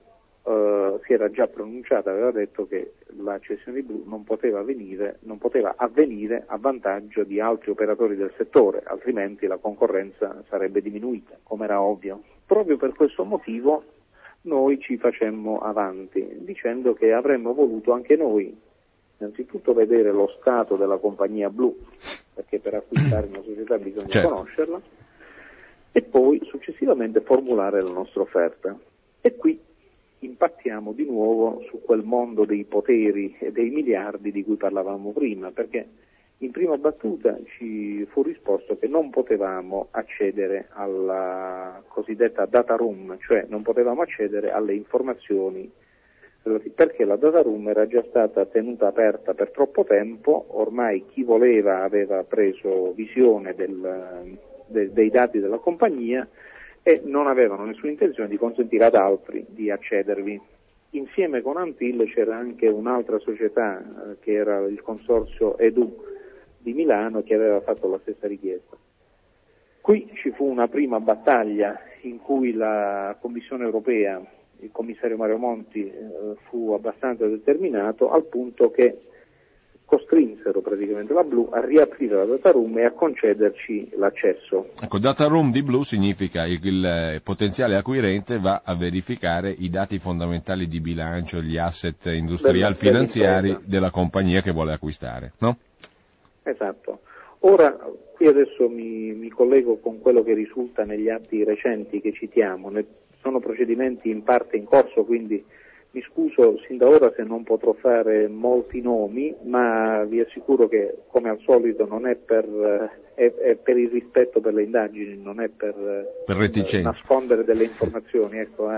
si era già pronunciata, aveva detto che la cessione di Blu non poteva avvenire a vantaggio di altri operatori del settore, altrimenti la concorrenza sarebbe diminuita, come era ovvio. Proprio per questo motivo noi ci facemmo avanti, dicendo che avremmo voluto anche noi innanzitutto vedere lo stato della compagnia Blu, perché per acquistare una società bisogna conoscerla, e poi successivamente formulare la nostra offerta. E qui impattiamo di nuovo su quel mondo dei poteri e dei miliardi di cui parlavamo prima, perché in prima battuta ci fu risposto che non potevamo accedere alla cosiddetta data room, cioè non potevamo accedere alle informazioni, perché la data room era già stata tenuta aperta per troppo tempo, ormai chi voleva aveva preso visione dei dati della compagnia e non avevano nessuna intenzione di consentire ad altri di accedervi. Insieme con Antil c'era anche un'altra società che era il consorzio Edu di Milano, che aveva fatto la stessa richiesta. Qui ci fu una prima battaglia in cui la Commissione europea, il commissario Mario Monti, fu abbastanza determinato, al punto che costrinsero praticamente la Blu a riaprire la data room e a concederci l'accesso. Ecco, data room di Blu significa il potenziale acquirente va a verificare i dati fondamentali di bilancio, gli asset industriali finanziari della compagnia che vuole acquistare, no? Esatto. Ora, qui adesso mi collego con quello che risulta negli atti recenti che citiamo. Sono procedimenti in parte in corso, quindi mi scuso sin da ora se non potrò fare molti nomi, ma vi assicuro che, come al solito, non è per il rispetto per le indagini, non è per nascondere delle informazioni,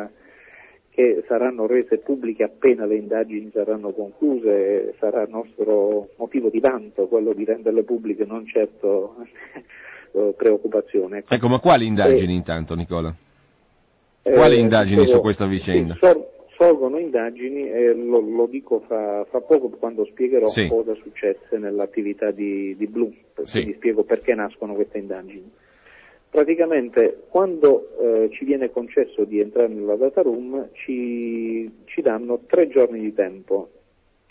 che saranno rese pubbliche appena le indagini saranno concluse, e sarà nostro motivo di vanto quello di renderle pubbliche, non certo preoccupazione. Ecco, ma quali indagini intanto, Nicola? Quali indagini su questa vicenda? Sorgono indagini e lo dico fra poco, quando spiegherò cosa successe nell'attività di Blu, quindi spiego perché nascono queste indagini. Praticamente quando ci viene concesso di entrare nella data room ci danno 3 giorni di tempo,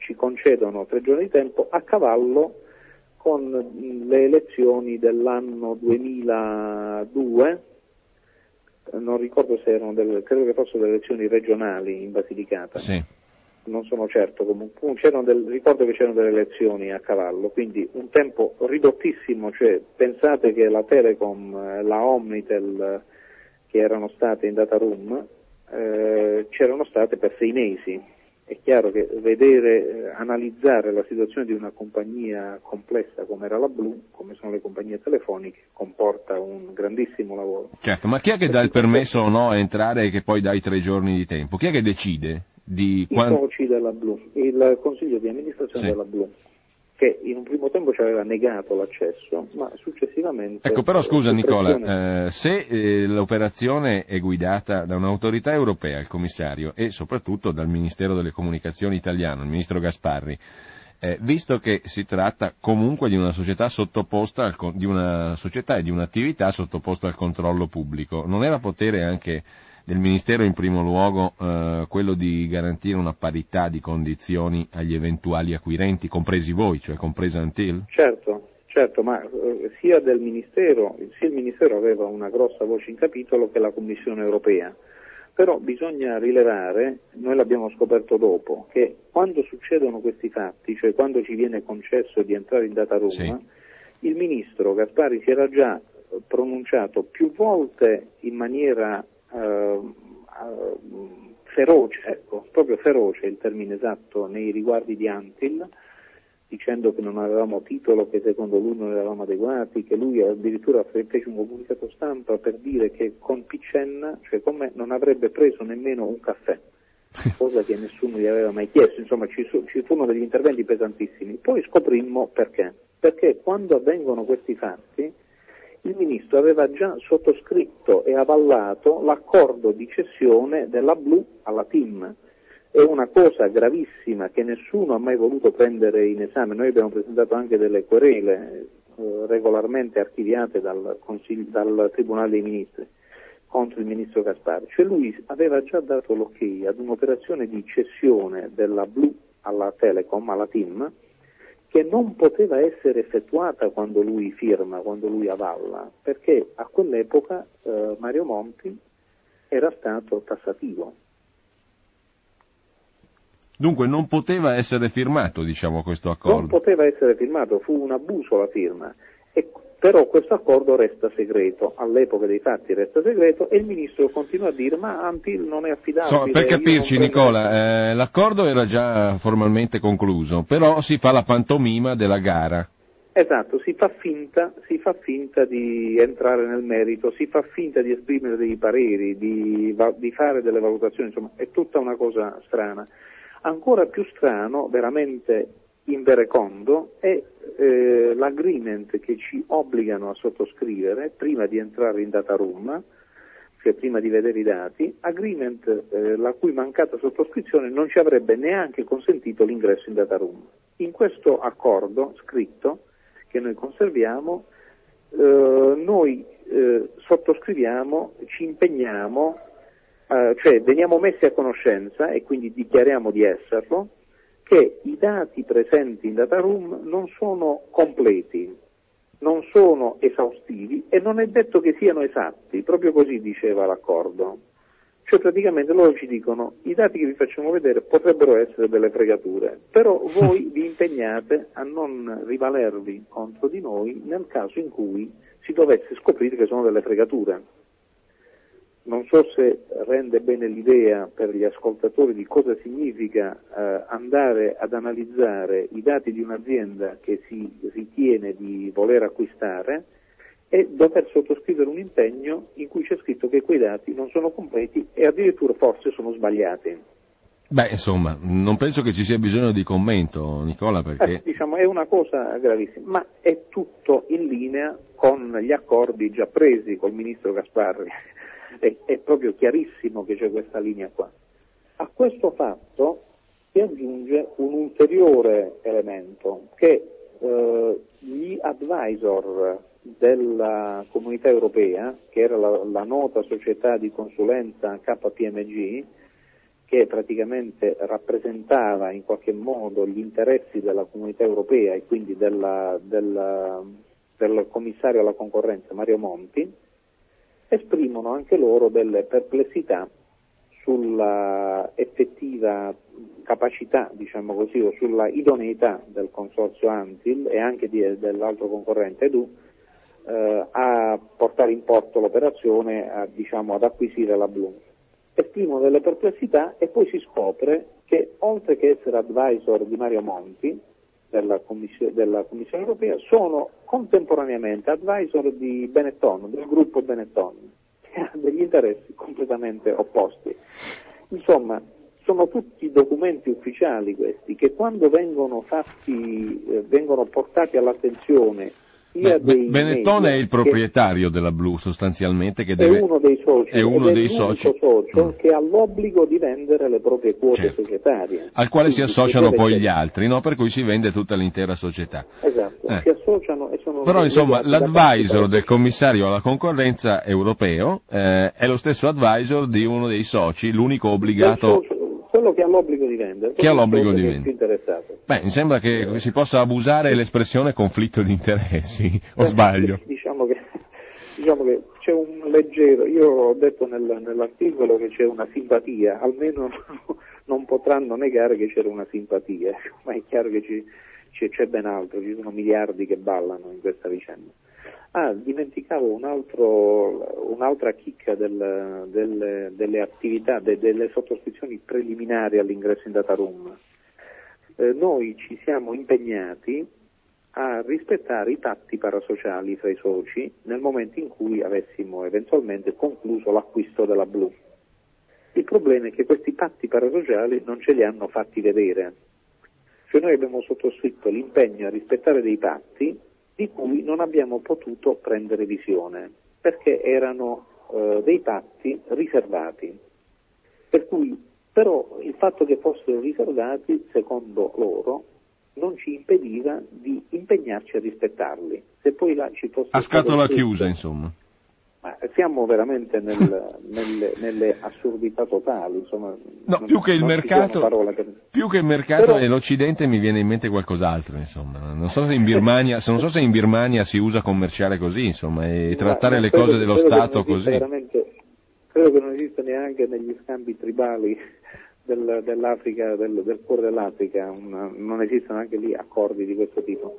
ci concedono 3 giorni di tempo a cavallo con le elezioni dell'anno 2002, non ricordo se erano credo che fossero delle elezioni regionali in Basilicata. Sì. Non sono certo, comunque ricordo che c'erano delle elezioni a cavallo, quindi un tempo ridottissimo, cioè pensate che la Telecom, la Omnitel che erano state in data room c'erano state per 6 mesi. È chiaro che analizzare la situazione di una compagnia complessa come era la Blu, come sono le compagnie telefoniche, comporta un grandissimo lavoro. Certo, ma chi è che dà il permesso o no a entrare e che poi dà i 3 giorni di tempo? Chi è che decide? I soci della Blu, il consiglio di amministrazione della Blu, che in un primo tempo ci aveva negato l'accesso, ma successivamente... Ecco, però scusa Nicola, se l'operazione è guidata da un'autorità europea, il commissario, e soprattutto dal Ministero delle Comunicazioni italiano, il ministro Gasparri, visto che si tratta comunque di una società sottoposta di una società e di un'attività sottoposta al controllo pubblico, non era potere anche del Ministero in primo luogo quello di garantire una parità di condizioni agli eventuali acquirenti, compresi voi, cioè compresa Antil? Certo, ma sia il Ministero aveva una grossa voce in capitolo che la Commissione europea, però bisogna rilevare, noi l'abbiamo scoperto dopo, che quando succedono questi fatti, cioè quando ci viene concesso di entrare in data room, il Ministro Gasparri si era già pronunciato più volte in maniera feroce, ecco, proprio feroce il termine esatto, nei riguardi di Antil, dicendo che non avevamo titolo, che secondo lui non eravamo adeguati, che lui addirittura fece un comunicato stampa per dire che con Picenna, cioè con me, non avrebbe preso nemmeno un caffè, cosa che nessuno gli aveva mai chiesto. Insomma, ci furono degli interventi pesantissimi. Poi scoprimmo perché quando avvengono questi fatti il Ministro aveva già sottoscritto e avallato l'accordo di cessione della Blu alla TIM. È una cosa gravissima che nessuno ha mai voluto prendere in esame. Noi abbiamo presentato anche delle querele regolarmente archiviate dal Tribunale dei Ministri contro il Ministro Gasparri. Cioè lui aveva già dato l'ok ad un'operazione di cessione della Blu alla Telecom, alla TIM, che non poteva essere effettuata quando lui firma, quando lui avalla, perché a quell'epoca Mario Monti era stato tassativo. Dunque non poteva essere firmato, diciamo, questo accordo. Non poteva essere firmato, fu un abuso la firma. Però questo accordo resta segreto, all'epoca dei fatti resta segreto, e il Ministro continua a dire ma Antil non è affidabile. Per capirci Nicola, l'accordo era già formalmente concluso, però si fa la pantomima della gara. Esatto, si fa finta di entrare nel merito, si fa finta di esprimere dei pareri, di fare delle valutazioni, insomma è tutta una cosa strana. Ancora più strano, veramente inverecondo, è l'agreement che ci obbligano a sottoscrivere prima di entrare in data room, cioè prima di vedere i dati, agreement la cui mancata sottoscrizione non ci avrebbe neanche consentito l'ingresso in data room. In questo accordo scritto che noi conserviamo, noi sottoscriviamo, ci impegniamo, cioè veniamo messi a conoscenza e quindi dichiariamo di esserlo, che i dati presenti in data room non sono completi, non sono esaustivi e non è detto che siano esatti, proprio così diceva l'accordo. Cioè praticamente loro ci dicono i dati che vi facciamo vedere potrebbero essere delle fregature, però voi vi impegnate a non rivalervi contro di noi nel caso in cui si dovesse scoprire che sono delle fregature. Non so se rende bene l'idea per gli ascoltatori di cosa significa andare ad analizzare i dati di un'azienda che si ritiene di voler acquistare e dover sottoscrivere un impegno in cui c'è scritto che quei dati non sono completi e addirittura forse sono sbagliati. Beh, insomma, non penso che ci sia bisogno di commento, Nicola, perché... Diciamo, è una cosa gravissima, ma è tutto in linea con gli accordi già presi col Ministro Gasparri. È proprio chiarissimo che c'è questa linea qua. A questo fatto si aggiunge un ulteriore elemento, che gli advisor della Comunità Europea, che era la nota società di consulenza KPMG, che praticamente rappresentava in qualche modo gli interessi della comunità europea e quindi del commissario alla concorrenza Mario Monti, esprimono anche loro delle perplessità sulla effettiva capacità, diciamo così, o sulla idoneità del consorzio ANSIL e anche dell'altro concorrente EDU a portare in porto l'operazione, ad acquisire la Blu. Esprimono delle perplessità e poi si scopre che, oltre che essere advisor di Mario Monti della Commissione europea, sono contemporaneamente advisor di Benetton, del gruppo Benetton, che ha degli interessi completamente opposti. Insomma, sono tutti documenti ufficiali questi, che quando vengono portati all'attenzione Benetton è il proprietario della Blu, sostanzialmente, che deve... È uno dei soci, è uno dei soci socio che ha l'obbligo di vendere le proprie quote societarie. Al quale si associano poi gli altri, no? Per cui si vende tutta l'intera società. Esatto, si associano e sono... Però insomma l'advisor del commissario alla concorrenza europeo è lo stesso advisor di uno dei soci, l'unico obbligato... Quello che ha l'obbligo di vendere. Che ha l'obbligo di vendere. Più interessato. Mi sembra che si possa abusare l'espressione conflitto di interessi, o sbaglio? Diciamo che c'è un leggero, io ho detto nell'articolo che c'è una simpatia, almeno non potranno negare che c'era una simpatia, ma è chiaro che c'è ben altro, ci sono miliardi che ballano in questa vicenda. Dimenticavo un'altra chicca delle attività, delle sottoscrizioni preliminari all'ingresso in data room. Noi ci siamo impegnati a rispettare i patti parasociali fra i soci nel momento in cui avessimo eventualmente concluso l'acquisto della Blu. Il problema è che questi patti parasociali non ce li hanno fatti vedere. Cioè noi abbiamo sottoscritto l'impegno a rispettare dei patti di cui non abbiamo potuto prendere visione, perché erano dei patti riservati. Per cui, però, il fatto che fossero riservati, secondo loro, non ci impediva di impegnarci a rispettarli. Se poi là ci fosse... A scatola chiusa, insomma. Ma siamo veramente nelle assurdità totali, insomma. No, più che il mercato Però... nell'Occidente mi viene in mente qualcos'altro, insomma. Non so se in Birmania si usa commerciare così, insomma, e trattare le cose dello Stato così. Credo che non esista neanche negli scambi tribali dell'Africa, del cuore dell'Africa, non esistono anche lì accordi di questo tipo.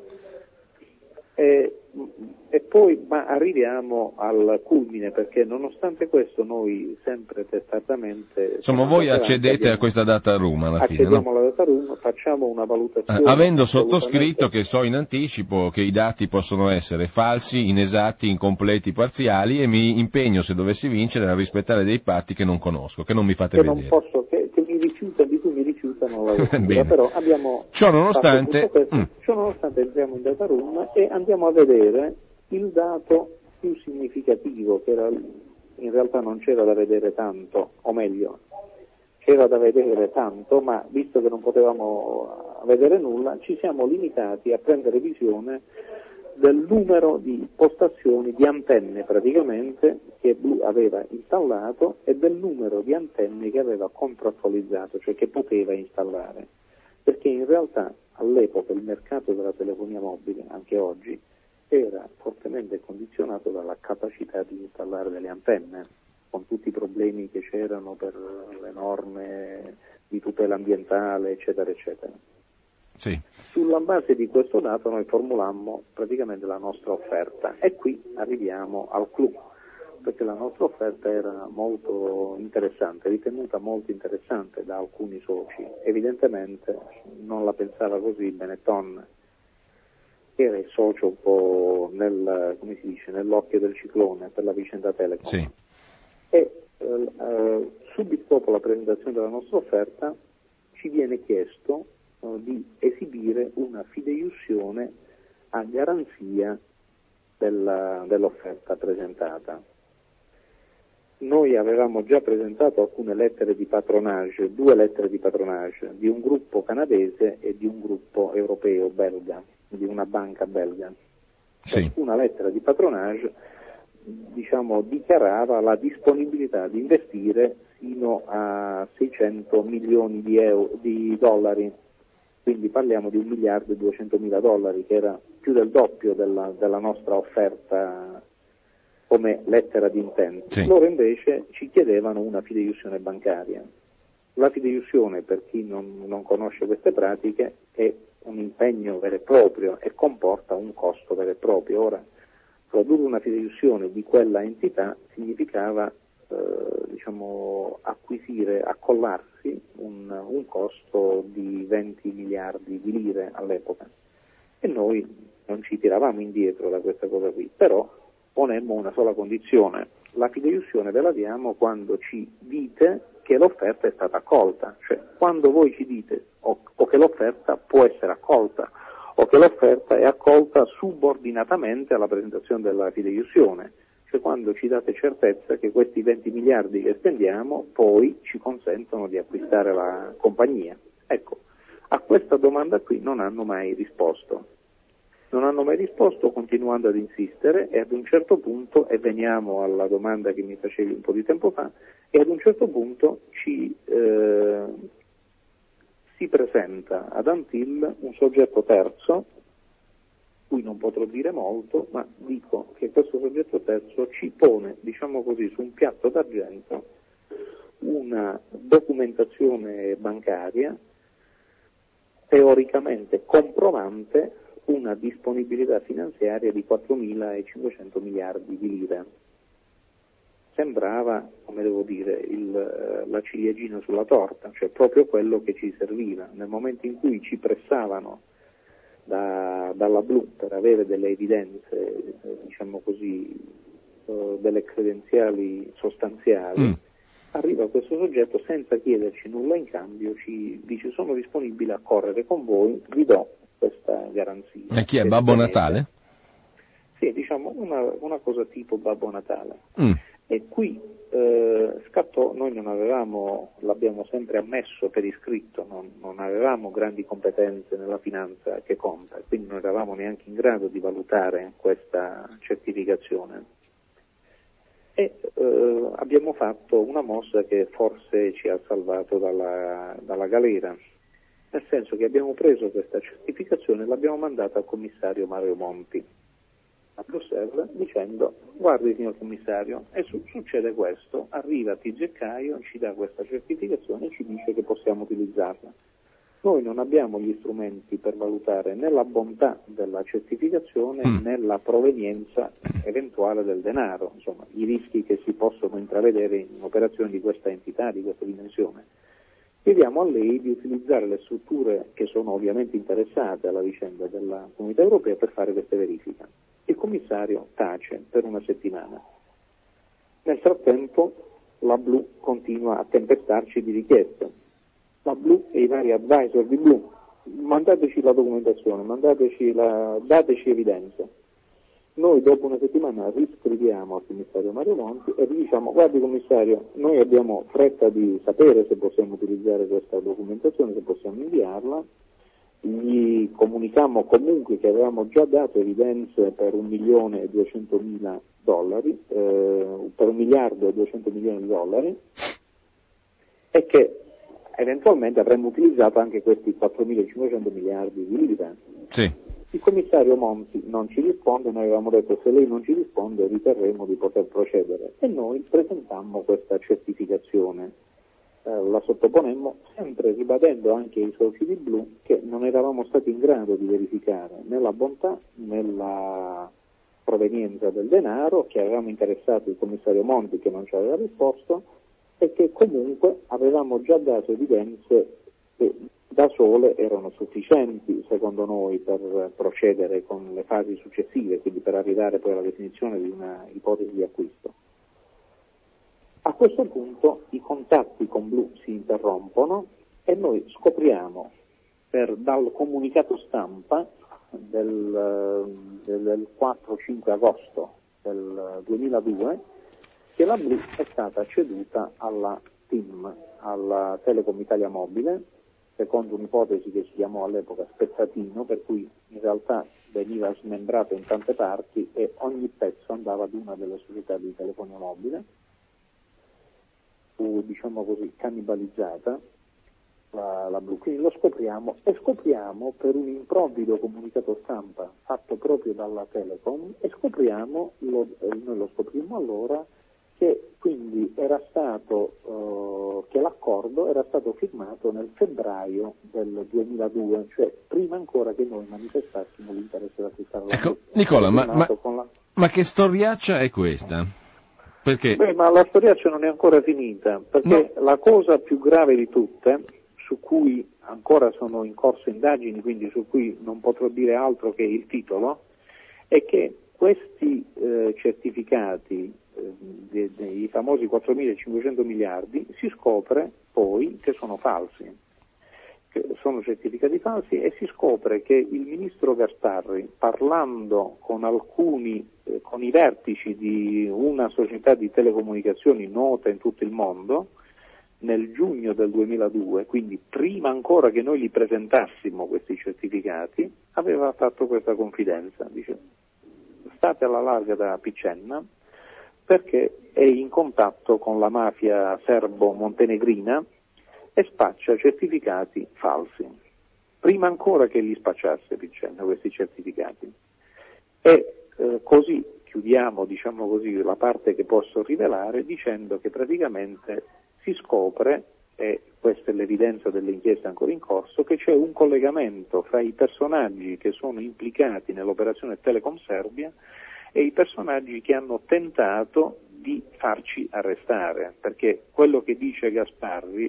E poi arriviamo al culmine, perché nonostante questo noi sempre testardatamente... Insomma, voi accedete a questa data room alla fine, no? Accediamo alla data room, facciamo una valutazione... avendo sottoscritto che so in anticipo che i dati possono essere falsi, inesatti, incompleti, parziali, e mi impegno, se dovessi vincere, a rispettare dei patti che non conosco, che non mi fate vedere. Non posso, che di cui mi rifiutano la lettura, però abbiamo... Ciò nonostante entriamo in data room e andiamo a vedere il dato più significativo, che in realtà non c'era da vedere tanto, o meglio, c'era da vedere tanto, ma visto che non potevamo vedere nulla, ci siamo limitati a prendere visione del numero di postazioni di antenne praticamente che Blu aveva installato e del numero di antenne che aveva contrattualizzato, cioè che poteva installare, perché in realtà all'epoca il mercato della telefonia mobile, anche oggi, era fortemente condizionato dalla capacità di installare delle antenne, con tutti i problemi che c'erano per le norme di tutela ambientale, eccetera, eccetera. Sì. Sulla base di questo dato noi formulammo praticamente la nostra offerta e qui arriviamo al clou, perché la nostra offerta era molto interessante, ritenuta molto interessante da alcuni soci. Evidentemente non la pensava così Benetton, che era il socio un po' nell'occhio del ciclone per la vicenda Telecom. Sì. E subito dopo la presentazione della nostra offerta ci viene chiesto di esibire una fideiussione a garanzia dell'offerta presentata. Noi avevamo già presentato alcune lettere di patronage, 2 lettere di patronage, di un gruppo canadese e di un gruppo europeo belga, di una banca belga. Sì. Una lettera di patronage, dichiarava la disponibilità di investire fino a 600 milioni di dollari, quindi parliamo di 1.200.000 dollari, che era più del doppio della nostra offerta come lettera di intento. Sì. Loro invece ci chiedevano una fideiussione bancaria. La fideiussione, per chi non conosce queste pratiche, è un impegno vero e proprio e comporta un costo vero e proprio. Ora, produrre una fideiussione di quella entità significava accollarsi un costo di 20 miliardi di lire all'epoca, e noi non ci tiravamo indietro da questa cosa qui, però ponemmo una sola condizione: la fideiussione ve la diamo quando ci dite che l'offerta è stata accolta, cioè quando voi ci dite o che l'offerta può essere accolta o che l'offerta è accolta subordinatamente alla presentazione della fideiussione, cioè quando ci date certezza che questi 20 miliardi che spendiamo poi ci consentono di acquistare la compagnia. Ecco, a questa domanda qui non hanno mai risposto. Non hanno mai risposto, continuando ad insistere, e ad un certo punto, e veniamo alla domanda che mi facevi un po' di tempo fa, e ad un certo punto si presenta ad Antil un soggetto terzo, cui non potrò dire molto, ma dico che questo soggetto terzo ci pone, diciamo così, su un piatto d'argento una documentazione bancaria teoricamente comprovante una disponibilità finanziaria di 4.500 miliardi di lire. Sembrava, come devo dire, la ciliegina sulla torta, cioè proprio quello che ci serviva. Nel momento in cui ci pressavano dalla blu per avere delle evidenze, diciamo così, delle credenziali sostanziali, arriva questo soggetto senza chiederci nulla in cambio, ci dice: sono disponibile a correre con voi, vi do questa garanzia. E chi è, Babbo Natale? Sì, diciamo una cosa tipo Babbo Natale. E qui scattò, noi non avevamo, l'abbiamo sempre ammesso per iscritto, non avevamo grandi competenze nella finanza che conta, quindi non eravamo neanche in grado di valutare questa certificazione. E abbiamo fatto una mossa che forse ci ha salvato dalla galera, nel senso che abbiamo preso questa certificazione e l'abbiamo mandata al commissario Mario Monti a Bruxelles dicendo: guardi signor commissario, succede questo, arriva TG Caio, ci dà questa certificazione e ci dice che possiamo utilizzarla. Noi non abbiamo gli strumenti per valutare né la bontà della certificazione né la provenienza eventuale del denaro, insomma i rischi che si possono intravedere in operazioni di questa entità, di questa dimensione. Chiediamo a lei di utilizzare le strutture che sono ovviamente interessate alla vicenda della Comunità Europea per fare queste verifiche. Il commissario tace per una settimana. Nel frattempo la Blu continua a tempestarci di richieste. La Blu e i vari advisor di Blu: mandateci la documentazione, dateci evidenze. Noi dopo una settimana riscriviamo al commissario Mario Monti e gli diciamo: guardi commissario, noi abbiamo fretta di sapere se possiamo utilizzare questa documentazione, se possiamo inviarla. Gli comunicammo comunque che avevamo già dato evidenze per 1.200.000 dollari, per 1.200 milioni di dollari, e che eventualmente avremmo utilizzato anche questi 4.500 miliardi di lire. Sì. Il commissario Monti non ci risponde, noi avevamo detto: se lei non ci risponde riterremo di poter procedere, e noi presentammo questa certificazione. La sottoponemmo, sempre ribadendo anche ai soci di Blu che non eravamo stati in grado di verificare né la bontà né la provenienza del denaro, che avevamo interessato il commissario Monti che non ci aveva risposto, e che comunque avevamo già dato evidenze che da sole erano sufficienti secondo noi per procedere con le fasi successive, quindi per arrivare poi alla definizione di una ipotesi di acquisto. A questo punto i contatti con Blu si interrompono e noi scopriamo dal comunicato stampa del 4-5 agosto del 2002 che la Blu è stata ceduta alla TIM, alla Telecom Italia Mobile, secondo un'ipotesi che si chiamò all'epoca spezzatino, per cui in realtà veniva smembrato in tante parti e ogni pezzo andava ad una delle società di telefonia mobile. fu, diciamo così, cannibalizzata, la Blu. Quindi lo scopriamo, e scopriamo per un improvvido comunicato stampa fatto proprio dalla Telecom, e scopriamo, noi lo scoprimmo allora, che quindi era stato, che l'accordo era stato firmato nel febbraio del 2002, cioè prima ancora che noi manifestassimo l'interesse ad acquistare la Blu. Ecco, Nicola, ma che storiaccia è questa? Perché? Ma la storiaccia non è ancora finita, perché la cosa più grave di tutte, su cui ancora sono in corso indagini, quindi su cui non potrò dire altro che il titolo, è che questi certificati dei famosi 4.500 miliardi si scopre poi che sono falsi, che sono certificati falsi, e si scopre che il ministro Gasparri, parlando con con i vertici di una società di telecomunicazioni nota in tutto il mondo, nel giugno del 2002, quindi prima ancora che noi li presentassimo questi certificati, aveva fatto questa confidenza. Dice: state alla larga da Picenna, perché è in contatto con la mafia serbo-montenegrina e spaccia certificati falsi, prima ancora che li spacciasse Picenna questi certificati. E così chiudiamo, diciamo così, la parte che posso rivelare, dicendo che praticamente si scopre, e questa è l'evidenza delle inchieste ancora in corso, che c'è un collegamento fra i personaggi che sono implicati nell'operazione Telecom Serbia e i personaggi che hanno tentato di farci arrestare, perché quello che dice Gasparri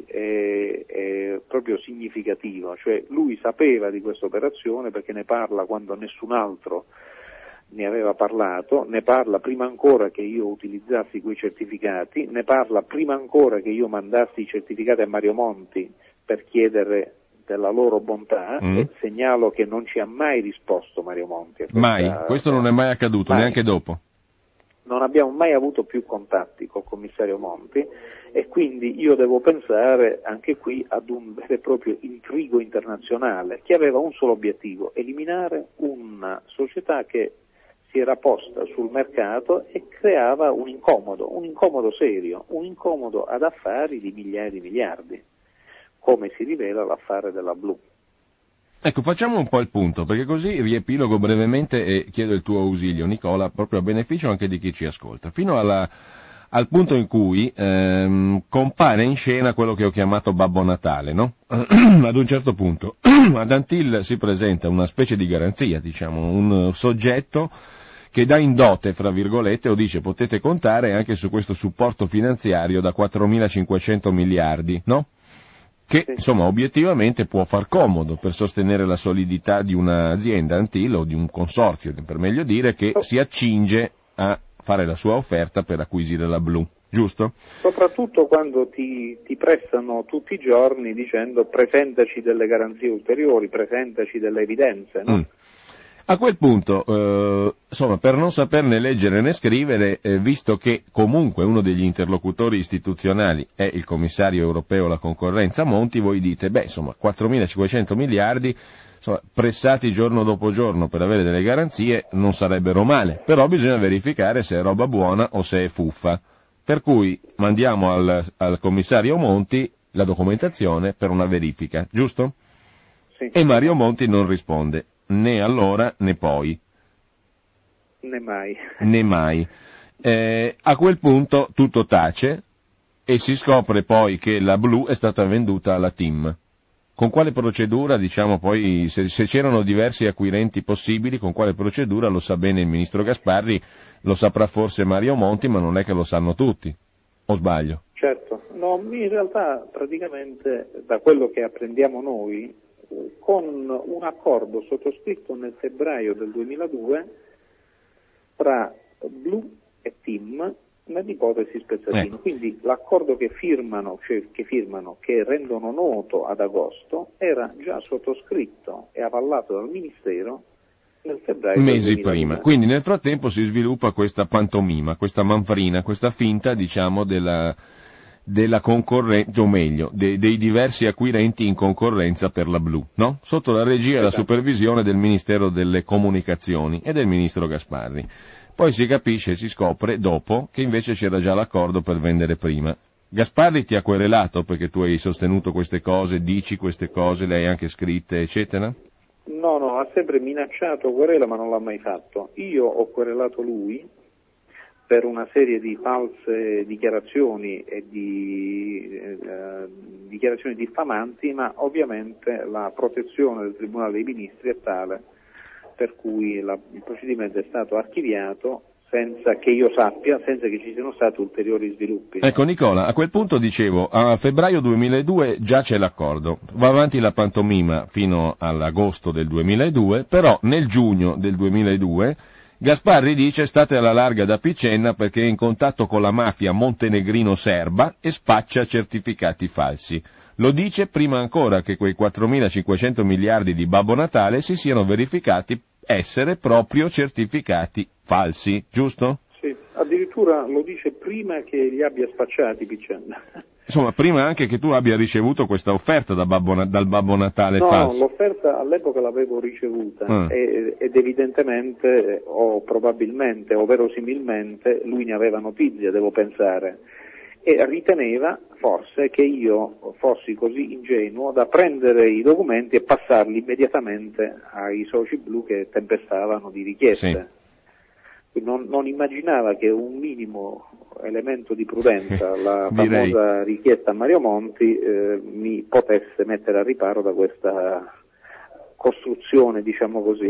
è proprio significativo, cioè lui sapeva di questa operazione perché ne parla quando nessun altro ne aveva parlato, ne parla prima ancora che io utilizzassi quei certificati, ne parla prima ancora che io mandassi i certificati a Mario Monti per chiedere della loro bontà, e segnalo che non ci ha mai risposto Mario Monti. Mai, questo non è mai accaduto, mai. Neanche dopo. Non abbiamo mai avuto più contatti col commissario Monti, e quindi io devo pensare anche qui ad un vero e proprio intrigo internazionale che aveva un solo obiettivo: eliminare una società che si era posta sul mercato e creava un incomodo serio, un incomodo ad affari di migliaia di miliardi, come si rivela l'affare della Blu. Ecco, facciamo un po' il punto, perché così riepilogo brevemente e chiedo il tuo ausilio, Nicola, proprio a beneficio anche di chi ci ascolta, fino al punto in cui compare in scena quello che ho chiamato Babbo Natale, no? Ad un certo punto ad Antil si presenta una specie di garanzia, diciamo, un soggetto che dà in dote, fra virgolette, o dice potete contare anche su questo supporto finanziario da 4.500 miliardi, no? Che, insomma, obiettivamente può far comodo per sostenere la solidità di un'azienda Antil o di un consorzio, per meglio dire, che si accinge a fare la sua offerta per acquisire la Blu, giusto? Soprattutto quando ti pressano tutti i giorni dicendo presentaci delle garanzie ulteriori, presentaci delle evidenze, no? A quel punto, insomma, per non saperne leggere né scrivere, visto che comunque uno degli interlocutori istituzionali è il commissario europeo alla concorrenza Monti, voi dite, 4.500 miliardi, insomma, pressati giorno dopo giorno per avere delle garanzie non sarebbero male, però bisogna verificare se è roba buona o se è fuffa. Per cui mandiamo al commissario Monti la documentazione per una verifica, giusto? Sì. E Mario Monti non risponde. Né allora né poi. Né mai. Né mai. A quel punto tutto tace e si scopre poi che la Blu è stata venduta alla TIM. Con quale procedura, diciamo poi, se c'erano diversi acquirenti possibili, con quale procedura lo sa bene il ministro Gasparri, lo saprà forse Mario Monti, ma non è che lo sanno tutti. O sbaglio? Certo. No, in realtà praticamente da quello che apprendiamo noi, con un accordo sottoscritto nel febbraio del 2002 tra Blu e TIM nell'ipotesi Spezzatino. Quindi l'accordo che firmano, che rendono noto ad agosto, era già sottoscritto e avallato dal Ministero nel febbraio mesi del 2002. prima. Quindi nel frattempo si sviluppa questa pantomima, questa manfrina, questa finta, diciamo, della concorrenza, o meglio, dei diversi acquirenti in concorrenza per la Blu, no? Sotto la regia e la supervisione del Ministero delle Comunicazioni e del Ministro Gasparri. Poi si capisce e si scopre dopo che invece c'era già l'accordo per vendere prima. Gasparri ti ha querelato perché tu hai sostenuto queste cose, dici queste cose, le hai anche scritte, eccetera? No, ha sempre minacciato querela ma non l'ha mai fatto. Io ho querelato lui per una serie di false dichiarazioni e di dichiarazioni diffamanti, ma ovviamente la protezione del Tribunale dei Ministri è tale per cui il procedimento è stato archiviato senza che io sappia, senza che ci siano stati ulteriori sviluppi. Ecco Nicola, a quel punto dicevo, a febbraio 2002 già c'è l'accordo, va avanti la pantomima fino all'agosto del 2002, però nel giugno del 2002 Gasparri dice state alla larga da Picenna perché è in contatto con la mafia montenegrino-serba e spaccia certificati falsi. Lo dice prima ancora che quei 4.500 miliardi di Babbo Natale si siano verificati essere proprio certificati falsi, giusto? Sì, addirittura lo dice prima che li abbia spacciati Picenna. Insomma, prima anche che tu abbia ricevuto questa offerta dal Babbo Natale falso. No, l'offerta all'epoca l'avevo ricevuta ed evidentemente o probabilmente o verosimilmente lui ne aveva notizia, devo pensare, e riteneva forse che io fossi così ingenuo da prendere i documenti e passarli immediatamente ai soci blu che tempestavano di richieste. Sì. Non immaginava che un minimo elemento di prudenza, la famosa richiesta a Mario Monti, mi potesse mettere a riparo da questa costruzione, diciamo così,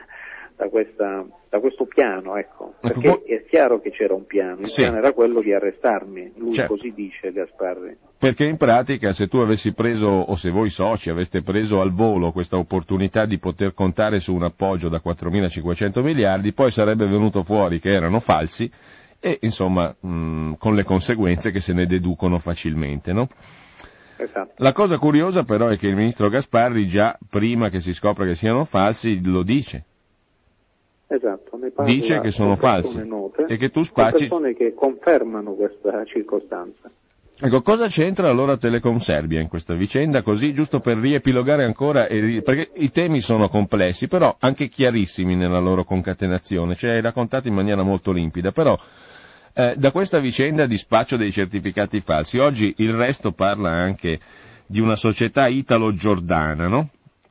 da questo piano, ecco. Perché è chiaro che c'era un piano, il piano era quello di arrestarmi, lui così dice Gasparri. Perché in pratica se tu avessi preso, o se voi soci aveste preso al volo questa opportunità di poter contare su un appoggio da 4.500 miliardi, poi sarebbe venuto fuori che erano falsi e insomma con le conseguenze che se ne deducono facilmente, no? Esatto. La cosa curiosa però è che il ministro Gasparri già prima che si scopra che siano falsi lo dice. Esatto, ne parla, dice che sono falsi note, e che tu spacci persone che confermano questa circostanza. Ecco, cosa c'entra allora Telecom Serbia in questa vicenda, così giusto per riepilogare ancora, perché i temi sono complessi, però anche chiarissimi nella loro concatenazione, ce li hai raccontati in maniera molto limpida, però da questa vicenda di spaccio dei certificati falsi, oggi il Resto parla anche di una società italo-giordana, no?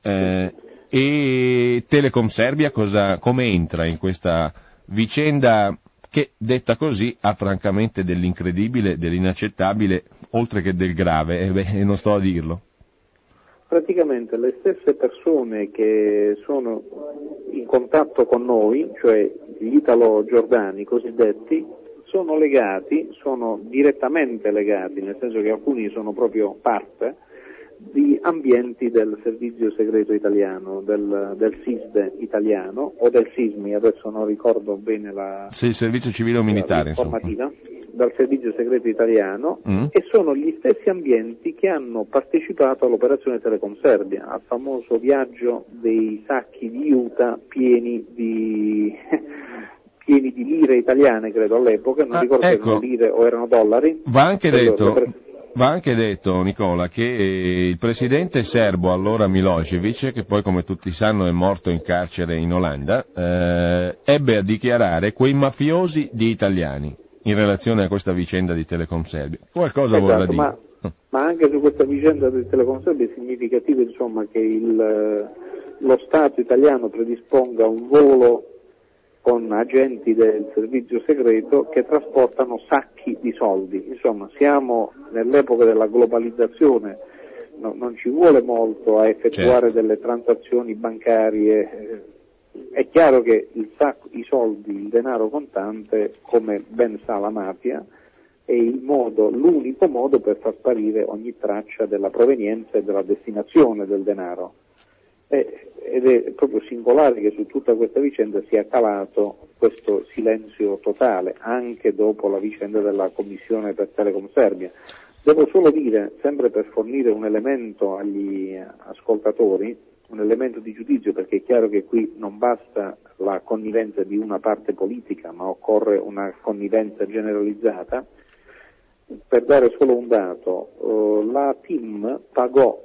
E Telecom Serbia come entra in questa vicenda che, detta così, ha francamente dell'incredibile, dell'inaccettabile, oltre che del grave, e non sto a dirlo. Praticamente le stesse persone che sono in contatto con noi, cioè gli italo-giordani cosiddetti, sono direttamente legati, nel senso che alcuni sono proprio parte, di ambienti del servizio segreto italiano, del SISDE italiano, o del SISMI, adesso non ricordo bene il servizio civile o militare, informativa, dal servizio segreto italiano, e sono gli stessi ambienti che hanno partecipato all'operazione Telecom Serbia, al famoso viaggio dei sacchi di juta pieni di lire italiane, credo all'epoca, non ricordo se erano lire o erano dollari. Va anche detto, Nicola, che il presidente serbo, allora Milošević, che poi come tutti sanno è morto in carcere in Olanda, ebbe a dichiarare quei mafiosi di italiani in relazione a questa vicenda di Telecom Serbia. Qualcosa vorrà dire. Ma anche su questa vicenda di Telecom Serbia è significativo, insomma, che lo Stato italiano predisponga un volo con agenti del servizio segreto che trasportano sacchi di soldi. Insomma, siamo nell'epoca della globalizzazione, non ci vuole molto a effettuare delle transazioni bancarie. È chiaro che i soldi, il denaro contante, come ben sa la mafia, è l'unico modo per far sparire ogni traccia della provenienza e della destinazione del denaro. Ed è proprio singolare che su tutta questa vicenda sia calato questo silenzio totale, anche dopo la vicenda della Commissione per Telecom Serbia. Devo solo dire, sempre per fornire un elemento agli ascoltatori, un elemento di giudizio, perché è chiaro che qui non basta la connivenza di una parte politica, ma occorre una connivenza generalizzata. Per dare solo un dato, la TIM pagò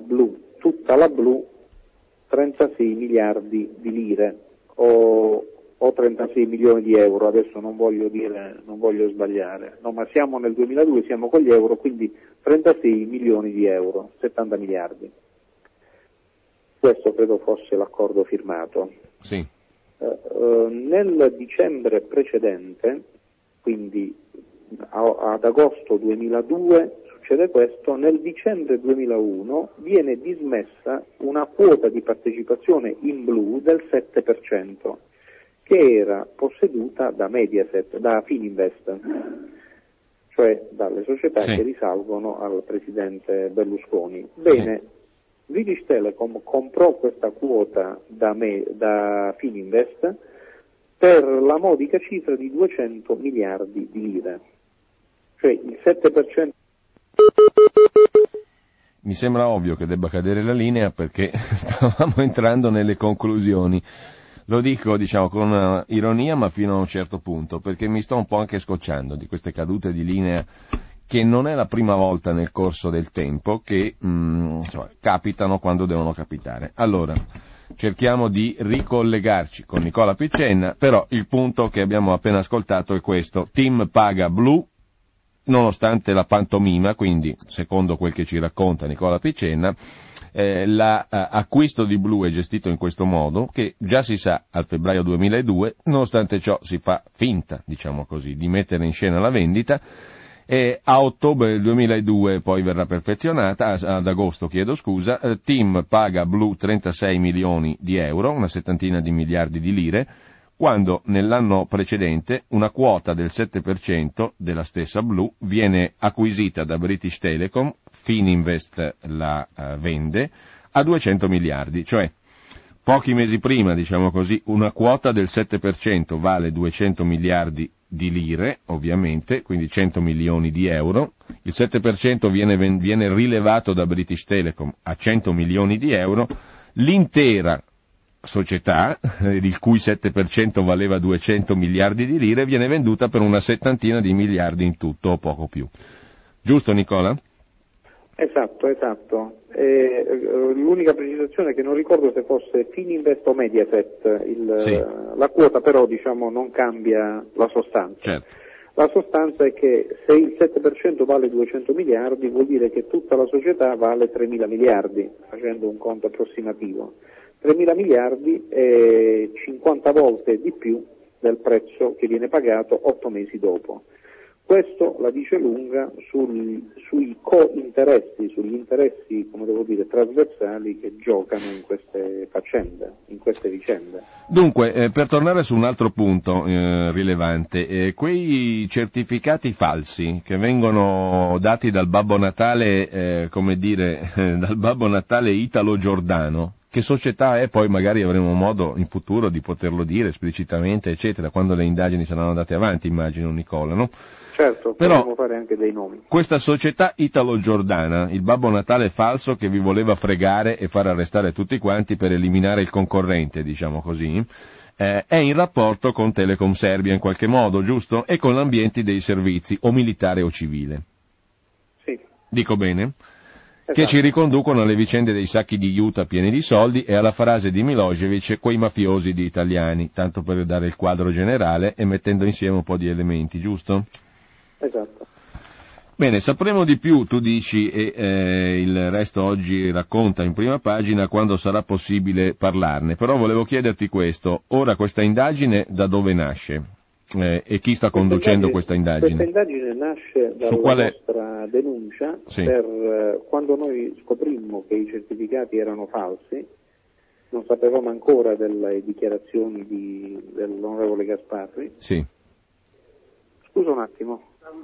tutta la Blu, 36 miliardi di lire, o o 36 milioni di euro, adesso non voglio sbagliare, no, ma siamo nel 2002, siamo con gli euro, quindi 36 milioni di euro, 70 miliardi. Questo credo fosse l'accordo firmato. Sì. Nel dicembre precedente, quindi ad agosto 2002, succede questo, nel dicembre 2001 viene dismessa una quota di partecipazione in blu del 7%, che era posseduta da Mediaset, da Fininvest, cioè dalle società che risalgono al presidente Berlusconi. Bene, British Telecom comprò questa quota da Fininvest per la modica cifra di 200 miliardi di lire, cioè il 7%. Mi sembra ovvio che debba cadere la linea perché stavamo entrando nelle conclusioni. Lo dico, con ironia, ma fino a un certo punto, perché mi sto un po' anche scocciando di queste cadute di linea che non è la prima volta nel corso del tempo che capitano quando devono capitare. Allora, cerchiamo di ricollegarci con Nicola Picenna, però il punto che abbiamo appena ascoltato è questo: TIM paga blu, nonostante la pantomima, quindi secondo quel che ci racconta Nicola Picenna, l'acquisto di blu è gestito in questo modo, che già si sa al febbraio 2002, nonostante ciò si fa finta, di mettere in scena la vendita, e a ottobre del 2002 poi verrà perfezionata, ad agosto TIM paga blu 36 milioni di euro, una settantina di miliardi di lire, quando nell'anno precedente una quota del 7% della stessa blu viene acquisita da British Telecom, Fininvest la vende, a 200 miliardi, cioè pochi mesi prima, una quota del 7% vale 200 miliardi di lire, ovviamente, quindi 100 milioni di euro, il 7% viene rilevato da British Telecom a 100 milioni di euro, l'intera società, il cui 7% valeva 200 miliardi di lire, viene venduta per una settantina di miliardi in tutto, o poco più. Giusto, Nicola? Esatto. L'unica precisazione è che non ricordo se fosse Fininvest o Mediaset, la quota però non cambia la sostanza. Certo. La sostanza è che se il 7% vale 200 miliardi vuol dire che tutta la società vale 3.000 miliardi, facendo un conto approssimativo. 3.000 miliardi è 50 volte di più del prezzo che viene pagato 8 mesi dopo. Questo la dice lunga sui co-interessi, sugli interessi, trasversali che giocano in queste vicende. Dunque, per tornare su un altro punto rilevante, quei certificati falsi che vengono dati dal Babbo Natale, dal Babbo Natale italo-giordano, che società è? Poi magari avremo modo in futuro di poterlo dire esplicitamente, eccetera, quando le indagini saranno andate avanti, immagino, Nicola, no? Certo, possiamo fare anche dei nomi. Questa società italo-giordana, il Babbo Natale falso che vi voleva fregare e far arrestare tutti quanti per eliminare il concorrente, è in rapporto con Telecom Serbia in qualche modo, giusto? E con l'ambiente dei servizi, o militare o civile. Sì. Dico bene? Che ci riconducono alle vicende dei sacchi di juta pieni di soldi e alla frase di Milosevic, quei mafiosi di italiani, tanto per dare il quadro generale e mettendo insieme un po' di elementi, giusto? Esatto. Bene, sapremo di più, tu dici, e il resto oggi racconta in prima pagina quando sarà possibile parlarne, però volevo chiederti questo: ora questa indagine da dove nasce? E chi sta conducendo questa indagine? Questa indagine nasce dalla nostra denuncia per quando noi scoprimmo che i certificati erano falsi, non sapevamo ancora delle dichiarazioni dell'onorevole Gasparri. Sì. Scusa un attimo.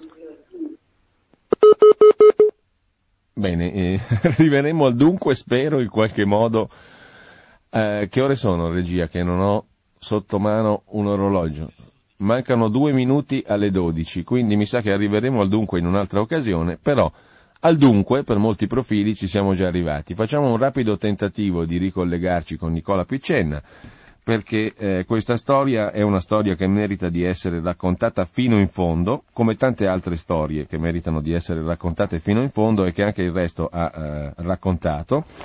Bene, arriveremo al dunque, spero in qualche modo. Che ore sono, regia, che non ho sotto mano un orologio? Mancano 2 minuti alle 12, quindi mi sa che arriveremo al dunque in un'altra occasione, però al dunque per molti profili ci siamo già arrivati. Facciamo un rapido tentativo di ricollegarci con Nicola Picenna, perché questa storia è una storia che merita di essere raccontata fino in fondo, come tante altre storie che meritano di essere raccontate fino in fondo e che anche il resto ha raccontato.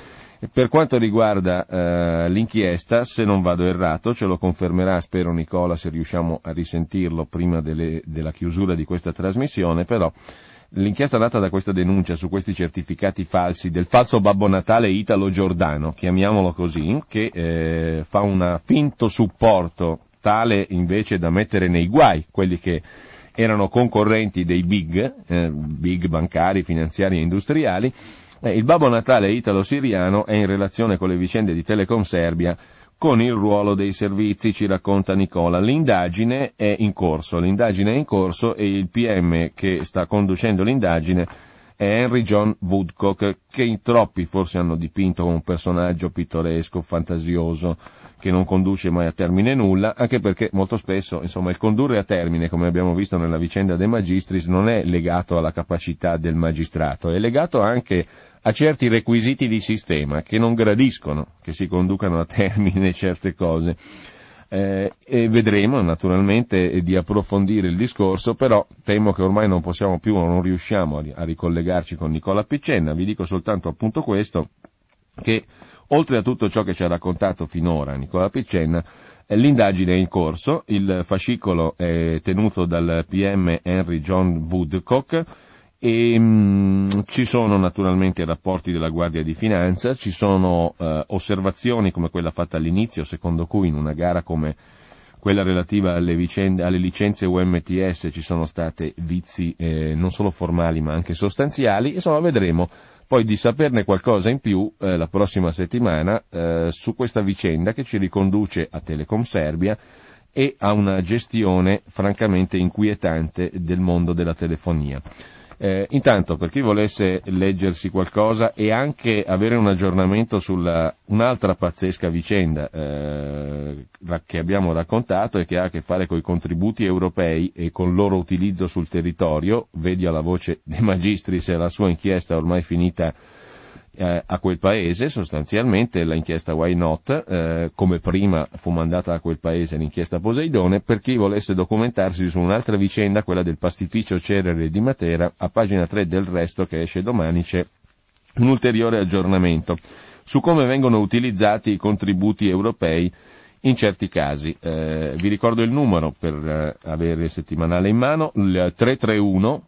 Per quanto riguarda l'inchiesta, se non vado errato, ce lo confermerà, spero Nicola, se riusciamo a risentirlo prima della chiusura di questa trasmissione, però l'inchiesta data da questa denuncia su questi certificati falsi del falso Babbo Natale Italo Giordano, chiamiamolo così, che fa un finto supporto tale invece da mettere nei guai quelli che erano concorrenti dei big bancari, finanziari e industriali. Il Babbo Natale italo-siriano è in relazione con le vicende di Telecom Serbia con il ruolo dei servizi, ci racconta Nicola. L'indagine è in corso e il PM che sta conducendo l'indagine è Henry John Woodcock, che in troppi forse hanno dipinto come un personaggio pittoresco, fantasioso, che non conduce mai a termine nulla, anche perché molto spesso, insomma, il condurre a termine, come abbiamo visto nella vicenda De Magistris, non è legato alla capacità del magistrato, è legato anche a certi requisiti di sistema che non gradiscono che si conducano a termine certe cose. E vedremo naturalmente di approfondire il discorso, però temo che ormai non possiamo più o non riusciamo a ricollegarci con Nicola Piccenna. Vi dico soltanto appunto questo, che oltre a tutto ciò che ci ha raccontato finora Nicola Piccenna, l'indagine è in corso, il fascicolo è tenuto dal PM Henry John Woodcock e ci sono naturalmente rapporti della Guardia di Finanza, ci sono osservazioni come quella fatta all'inizio, secondo cui in una gara come quella relativa alle licenze UMTS ci sono state vizi non solo formali ma anche sostanziali. Insomma, vedremo poi di saperne qualcosa in più la prossima settimana su questa vicenda che ci riconduce a Telecom Serbia e a una gestione francamente inquietante del mondo della telefonia. Intanto, per chi volesse leggersi qualcosa e anche avere un aggiornamento sulla un'altra pazzesca vicenda che abbiamo raccontato e che ha a che fare con i contributi europei e con il loro utilizzo sul territorio, vedi alla voce De Magistris e la sua inchiesta ormai finita a quel paese, sostanzialmente l'inchiesta Why Not, come prima fu mandata a quel paese l'inchiesta Poseidone. Per chi volesse documentarsi su un'altra vicenda, quella del pastificio Cerere di Matera, a pagina 3 del Resto, che esce domani, c'è un ulteriore aggiornamento su come vengono utilizzati i contributi europei in certi casi. Vi ricordo il numero per avere il settimanale in mano, il 331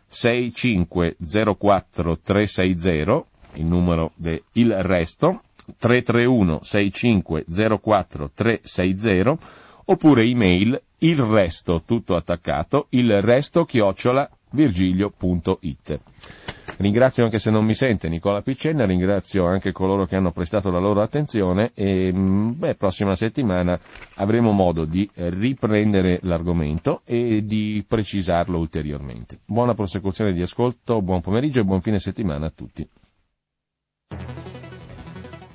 6504 360, il numero del Resto, 331 6504 360, oppure email ilresto, tutto attaccato, ilresto@virgilio.it. Ringrazio, anche se non mi sente, Nicola Piccenna, ringrazio anche coloro che hanno prestato la loro attenzione e prossima settimana avremo modo di riprendere l'argomento e di precisarlo ulteriormente. Buona prosecuzione di ascolto, buon pomeriggio e buon fine settimana a tutti.